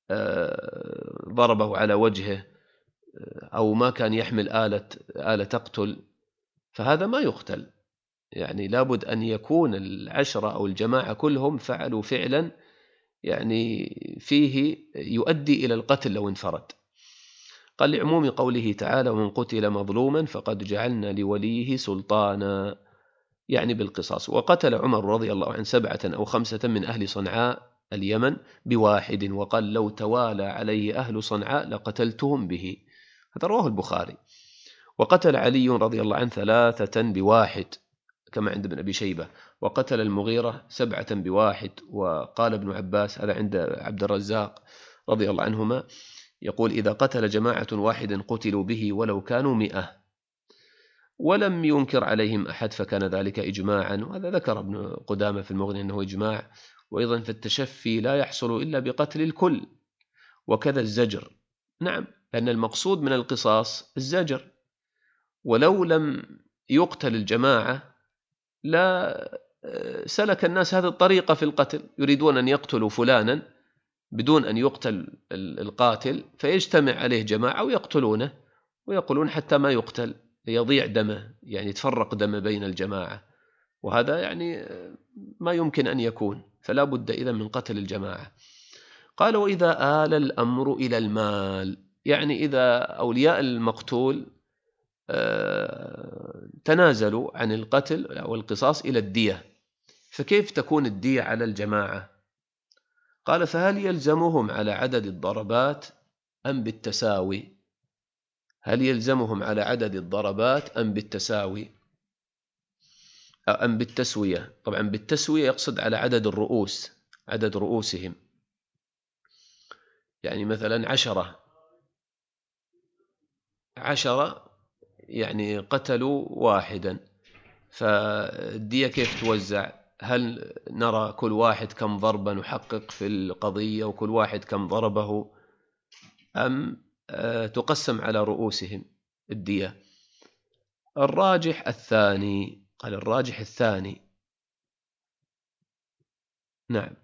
ضربه على وجهه أو ما كان يحمل آلة آلة تقتل، فهذا ما يقتل. يعني لابد أن يكون العشرة أو الجماعة كلهم فعلوا فعلا يعني فيه يؤدي إلى القتل لو انفرد. قال: لعموم قوله تعالى: ومن قتل مظلوما فقد جعلنا لوليه سلطانا، يعني بالقصاص. وقتل عمر رضي الله عنه سبعة أو خمسة من أهل صنعاء اليمن بواحد، وقال: لو توالى عليه أهل صنعاء لقتلتهم به، هذا رواه البخاري. وقتل علي رضي الله عنه ثلاثة بواحد كما عند ابن أبي شيبة. وقتل المغيرة سبعة بواحد. وقال ابن عباس، هذا عند عبد الرزاق رضي الله عنهما، يقول: إذا قتل جماعة واحد قتلوا به ولو كانوا مئة. ولم ينكر عليهم أحد، فكان ذلك إجماعا، وهذا ذكر ابن قدامة في المغني أنه إجماع. وأيضا في التشفي لا يحصل إلا بقتل الكل، وكذا الزجر. نعم، لأن المقصود من القصاص الزجر، ولو لم يقتل الجماعة لا سلك الناس هذه الطريقة في القتل، يريدون أن يقتلوا فلانا بدون أن يقتل القاتل، فيجتمع عليه جماعة ويقتلونه، ويقولون حتى ما يقتل يضيع دمه، يعني يتفرق دمه بين الجماعة، وهذا يعني ما يمكن أن يكون، فلا بد إذا من قتل الجماعة. قال وإذا آل الأمر إلى المال، يعني إذا أولياء المقتول تنازلوا عن القتل أو القصاص إلى الدية، فكيف تكون الدية على الجماعة؟ قال فهل يلزمهم على عدد الضربات أم بالتساوي؟ هل يلزمهم على عدد الضربات أم بالتساوي أم بالتسوية؟ طبعا بالتسوية يقصد على عدد الرؤوس، عدد رؤوسهم، يعني مثلا عشرة عشرة يعني قتلوا واحدا، فالدية كيف توزع؟ هل نرى كل واحد كم ضربة نحقق في القضية وكل واحد كم ضربه، أم تقسم على رؤوسهم الدية؟ الراجح الثاني. قال الراجح الثاني. نعم.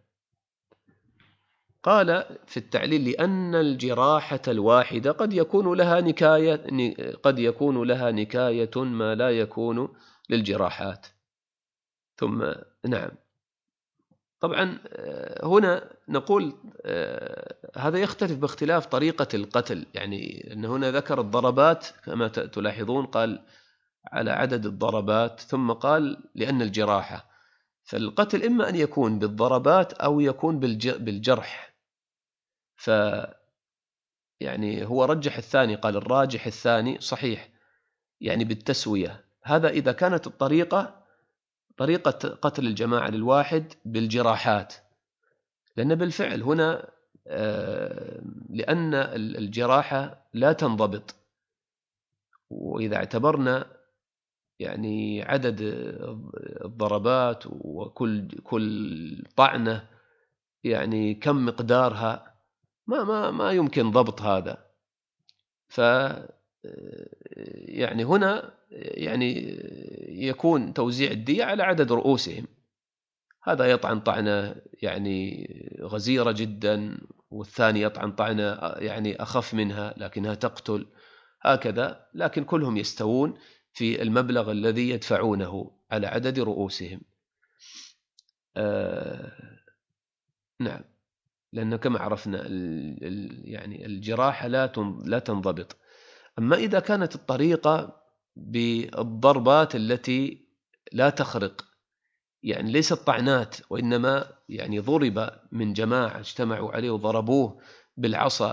قال في التعليل لأن الجراحة الواحدة قد يكون لها نكاية قد يكون لها نكاية ما لا يكون للجراحات. ثم نعم، طبعا هنا نقول هذا يختلف باختلاف طريقة القتل، يعني أن هنا ذكر الضربات كما تلاحظون، قال على عدد الضربات، ثم قال لأن الجراحة، فالقتل إما أن يكون بالضربات أو يكون بالجرح، ف يعني هو رجح الثاني، قال الراجح الثاني صحيح، يعني بالتسوية. هذا إذا كانت الطريقة طريقة قتل الجماعة للواحد بالجراحات، لأن بالفعل هنا لأن الجراحة لا تنضبط، وإذا اعتبرنا يعني عدد الضربات وكل كل طعنة يعني كم مقدارها، ما ما ما يمكن ضبط هذا. ف يعني هنا يعني يكون توزيع الدية على عدد رؤوسهم، هذا يطعن طعنة يعني غزيرة جدا، والثاني يطعن طعنة يعني أخف منها لكنها تقتل، هكذا، لكن كلهم يستوون في المبلغ الذي يدفعونه على عدد رؤوسهم. آه نعم، لأن كما عرفنا يعني الجراحة لا لا تنضبط. أما إذا كانت الطريقة بالضربات التي لا تخرق، يعني ليست طعنات، وإنما يعني ضرب من جماعة اجتمعوا عليه وضربوه بالعصا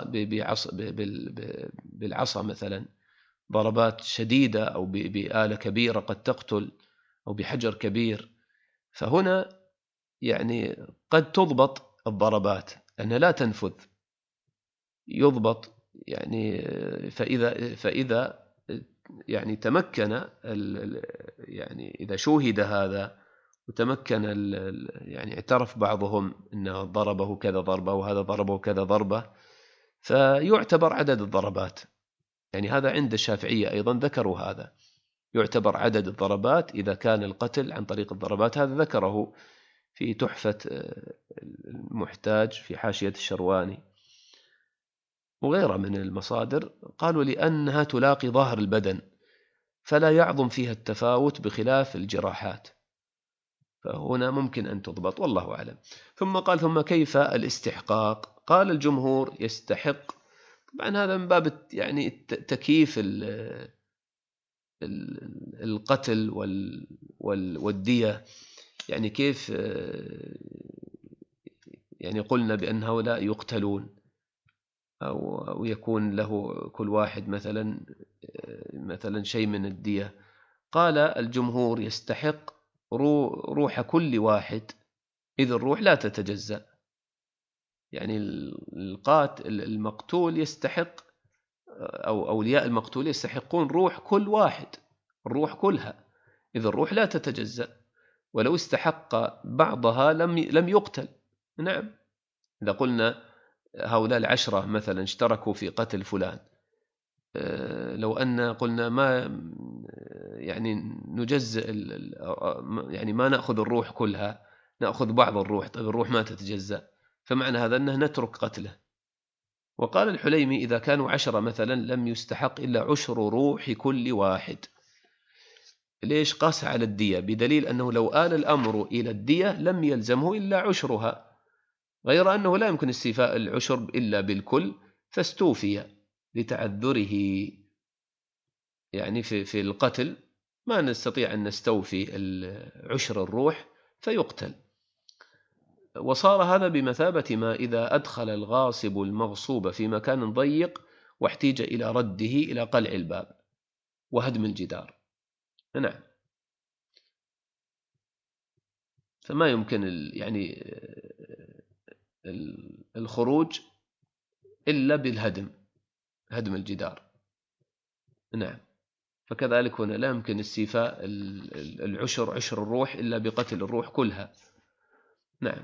بالعصا مثلا، ضربات شديدة، أو بآلة كبيرة قد تقتل، أو بحجر كبير، فهنا يعني قد تضبط الضربات أنها لا تنفذ، يضبط يعني، فإذا فإذا يعني تمكن يعني إذا شوهد هذا وتمكن يعني اعترف بعضهم أنه ضربه كذا ضربة وهذا ضربه كذا ضربة، فيعتبر عدد الضربات، يعني هذا عند الشافعية أيضا ذكروا هذا، يعتبر عدد الضربات إذا كان القتل عن طريق الضربات. هذا ذكره في تحفة المحتاج في حاشية الشرواني وغيرها من المصادر. قالوا لأنها تلاقي ظاهر البدن فلا يعظم فيها التفاوت بخلاف الجراحات، فهنا ممكن أن تضبط، والله أعلم. ثم قال ثم كيف الاستحقاق؟ قال الجمهور يستحق، طبعا هذا من باب يعني تكييف القتل والدية، يعني كيف يعني قلنا بأن هؤلاء يقتلون أو يكون له كل واحد مثلا مثلا شيء من الدية. قال الجمهور يستحق روح كل واحد، إذ الروح لا تتجزأ، يعني القاتل المقتول يستحق، أو أولياء المقتول يستحقون روح كل واحد، الروح كلها، إذ الروح لا تتجزأ، ولو استحق بعضها لم لم يقتل. نعم، إذا قلنا هؤلاء العشرة مثلا اشتركوا في قتل فلان، لو أن قلنا ما يعني نجزئ يعني ما نأخذ الروح كلها، نأخذ بعض الروح. طيب الروح ما تتجزأ، فمعنى هذا أنه نترك قتله. وقال الحليمي إذا كانوا عشرة مثلا لم يستحق إلا عشر روح كل واحد. ليش؟ قاس على الدية، بدليل أنه لو آل الأمر إلى الدية لم يلزمه إلا عشرها، غير أنه لا يمكن استيفاء العشر إلا بالكل، فاستوفي لتعذره. يعني في في القتل ما نستطيع أن نستوفي عشر الروح فيقتل. وصار هذا بمثابة ما إذا أدخل الغاصب المغصوب في مكان ضيق واحتيج إلى رده إلى قلع الباب وهدم الجدار. نعم، فما يمكن يعني الخروج إلا بالهدم، هدم الجدار. نعم، فكذلك هنا لا يمكن استيفاء العشر عشر الروح إلا بقتل الروح كلها. نعم.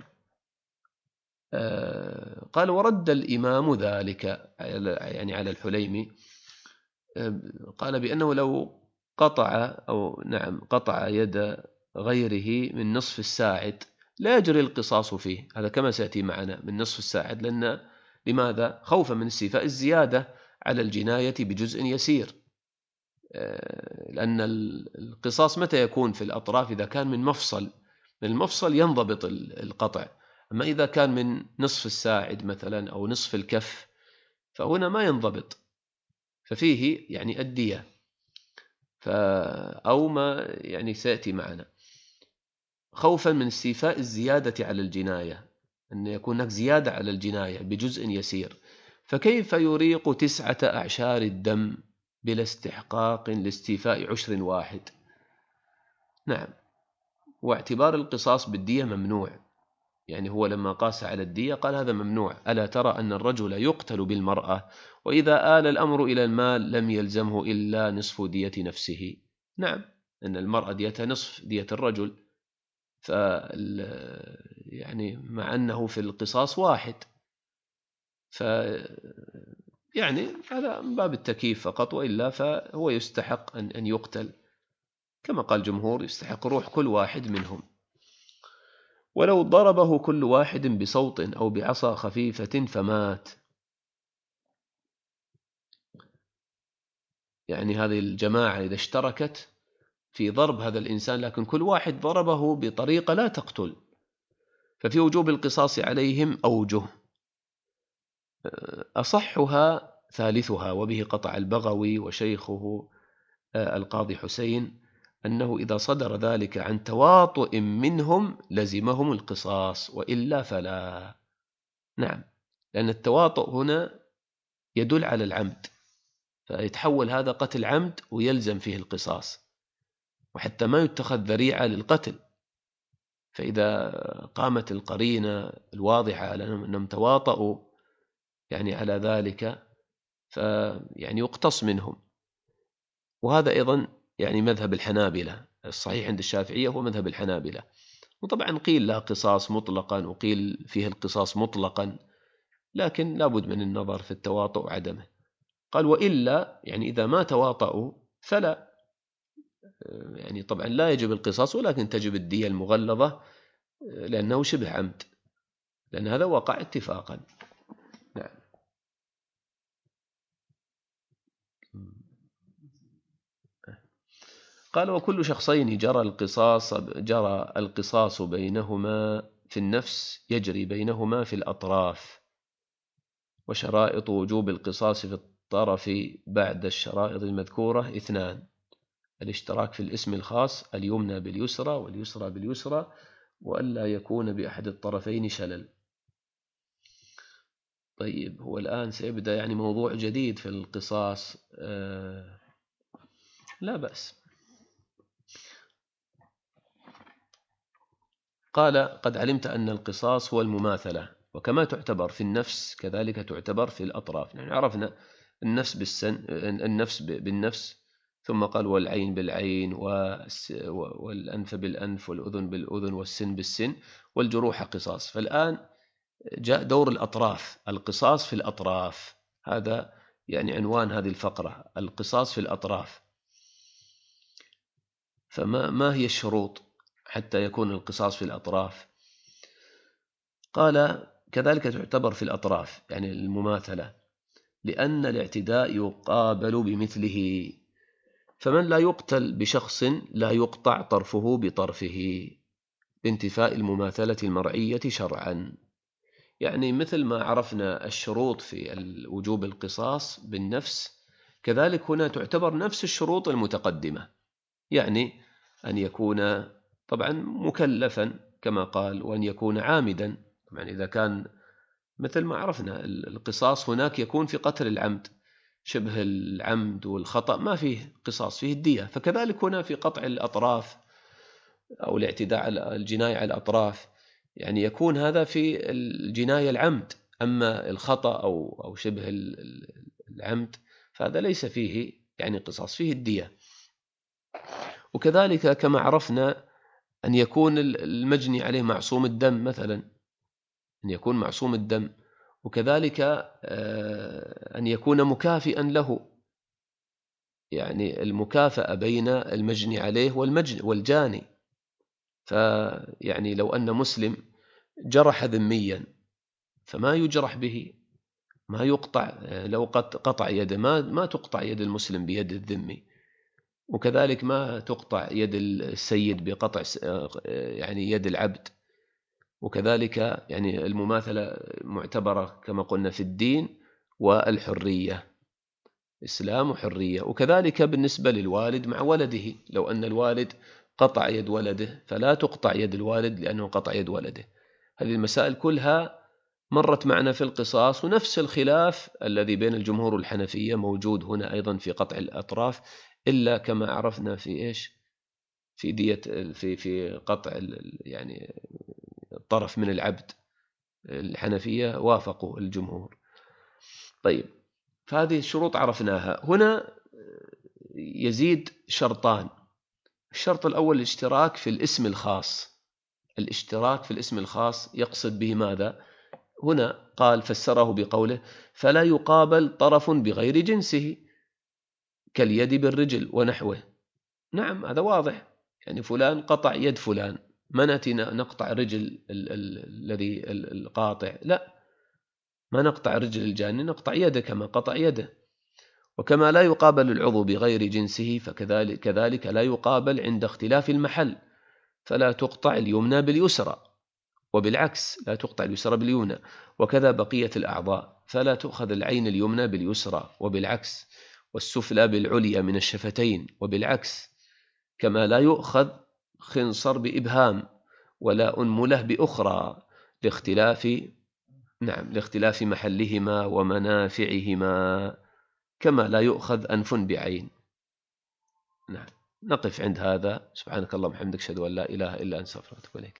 آه قال ورد الإمام ذلك يعني على الحليمي، آه قال بأنه لو قطع أو نعم قطع يد غيره من نصف الساعد لا يجري القصاص فيه. هذا كما سيأتي معنا من نصف الساعد، لأن لماذا؟ خوفا من استيفاء الزيادة على الجناية بجزء يسير، لأن القصاص متى يكون في الأطراف؟ إذا كان من مفصل، من المفصل ينضبط القطع. أما إذا كان من نصف الساعد مثلا أو نصف الكف فهنا ما ينضبط، ففيه يعني الدية أو ما يعني سيأتي معنا، خوفا من استيفاء الزيادة على الجناية، أن يكون هناك زيادة على الجناية بجزء يسير. فكيف يريق تسعة أعشار الدم بلا استحقاق لاستيفاء عشر واحد؟ نعم، واعتبار القصاص بالدية ممنوع. يعني هو لما قاس على الدية قال هذا ممنوع. ألا ترى أن الرجل يقتل بالمرأة وإذا آل الأمر إلى المال لم يلزمه إلا نصف دية نفسه. نعم، أن المرأة ديتها نصف دية الرجل، ف يعني مع أنه في القصاص واحد، ف يعني هذا من باب التكييف فقط، وإلا فهو يستحق أن أن يقتل كما قال الجمهور، يستحق روح كل واحد منهم. ولو ضربه كل واحد بصوت أو بعصا خفيفة فمات. يعني هذه الجماعة إذا اشتركت في ضرب هذا الإنسان لكن كل واحد ضربه بطريقة لا تقتل، ففي وجوب القصاص عليهم أوجه، أصحها ثالثها وبه قطع البغوي وشيخه القاضي حسين أنه إذا صدر ذلك عن تواطؤ منهم لزمهم القصاص وإلا فلا. نعم، لأن التواطؤ هنا يدل على العمد، فيتحول هذا قتل عمد ويلزم فيه القصاص، وحتى ما يتخذ ذريعة للقتل. فإذا قامت القرينة الواضحة على أنهم تواطؤوا يعني على ذلك فيعني يقتص منهم. وهذا أيضا يعني مذهب الحنابلة، الصحيح عند الشافعية هو مذهب الحنابلة. وطبعا قيل لا قصاص مطلقا وقيل فيه القصاص مطلقا، لكن لابد من النظر في التواطؤ عدمه. قال وإلا يعني إذا ما تواطؤوا فلا، يعني طبعا لا يجب القصاص ولكن تجب الدية المغلظة لأنه شبه عمد، لأن هذا وقع اتفاقا. نعم. قال وكل شخصين جرى القصاص جرى القصاص بينهما في النفس يجري بينهما في الأطراف. وشرائط وجوب القصاص في الطرف بعد الشرائط المذكورة اثنان: الاشتراك في الاسم الخاص، اليمنى باليسرى واليسرى باليسرى، وألا يكون بأحد الطرفين شلل. طيب هو الآن سيبدأ يعني موضوع جديد في القصاص، آه لا بأس. قال قد علمت أن القصاص هو المماثلة، وكما تعتبر في النفس كذلك تعتبر في الأطراف. يعني عرفنا النفس بالسن النفس بالنفس، ثم قال والعين بالعين والأنف بالأنف والأذن بالأذن والسن بالسن والجروح قصاص. فالآن جاء دور الأطراف، القصاص في الأطراف، هذا يعني عنوان هذه الفقرة، القصاص في الأطراف. فما ما هي الشروط حتى يكون القصاص في الأطراف؟ قال كذلك تعتبر في الأطراف، يعني المماثلة، لأن الاعتداء يقابل بمثله، فمن لا يقتل بشخص لا يقطع طرفه بطرفه بانتفاء المماثلة المرعية شرعا. يعني مثل ما عرفنا الشروط في وجوب القصاص بالنفس، كذلك هنا تعتبر نفس الشروط المتقدمة، يعني أن يكون طبعا مكلفا كما قال، وأن يكون عامدا. طبعا إذا كان مثل ما عرفنا القصاص هناك يكون في قتل العمد، شبه العمد والخطأ ما فيه قصاص، فيه الدية، فكذلك هنا في قطع الأطراف أو الاعتداء على الجناية على الأطراف، يعني يكون هذا في الجناية العمد، أما الخطأ أو أو شبه العمد فهذا ليس فيه يعني قصاص، فيه الدية. وكذلك كما عرفنا أن يكون المجني عليه معصوم الدم مثلا، أن يكون معصوم الدم، وكذلك أن يكون مكافئا له، يعني المكافأة بين المجني عليه والجاني. فيعني لو أن مسلم جرح ذميا فما يجرح به، ما يقطع، لو قطع يده ما ما تقطع يد المسلم بيد الذمي، وكذلك ما تقطع يد السيد بقطع يعني يد العبد. وكذلك يعني المماثلة معتبرة كما قلنا في الدين والحرية، إسلام وحرية. وكذلك بالنسبة للوالد مع ولده، لو أن الوالد قطع يد ولده فلا تقطع يد الوالد لأنه قطع يد ولده. هذه المسائل كلها مرت معنا في القصاص، ونفس الخلاف الذي بين الجمهور والحنفية موجود هنا أيضا في قطع الأطراف، إلا كما عرفنا في إيش، في دية في في قطع يعني الطرف من العبد، الحنفية وافقوا الجمهور. طيب، فهذه الشروط عرفناها. هنا يزيد شرطان. الشرط الأول الاشتراك في الاسم الخاص. الاشتراك في الاسم الخاص يقصد به ماذا؟ هنا قال فسره بقوله فلا يقابل طرف بغير جنسه كاليد بالرجل ونحوه. نعم هذا واضح، يعني فلان قطع يد فلان، ما نأتي نقطع رجل الذي القاطع، لا، ما نقطع رجل الجاني، نقطع يده كما قطع يده. وكما لا يقابل العضو بغير جنسه فكذلك كذلك لا يقابل عند اختلاف المحل، فلا تقطع اليمنى باليسرى، وبالعكس لا تقطع اليسرى باليمنى. وكذا بقية الأعضاء، فلا تؤخذ العين اليمنى باليسرى وبالعكس، والسفلى بالعليا من الشفتين وبالعكس. كما لا يؤخذ خنصر بإبهام ولا أنملة بأخرى لاختلاف نعم لاختلاف محلهما ومنافعهما، كما لا يؤخذ أنف بعين. نعم، نقف عند هذا. سبحانك اللهم وبحمدك، أشهد أن لا إله إلا أنت، أستغفرك وأتوب إليك.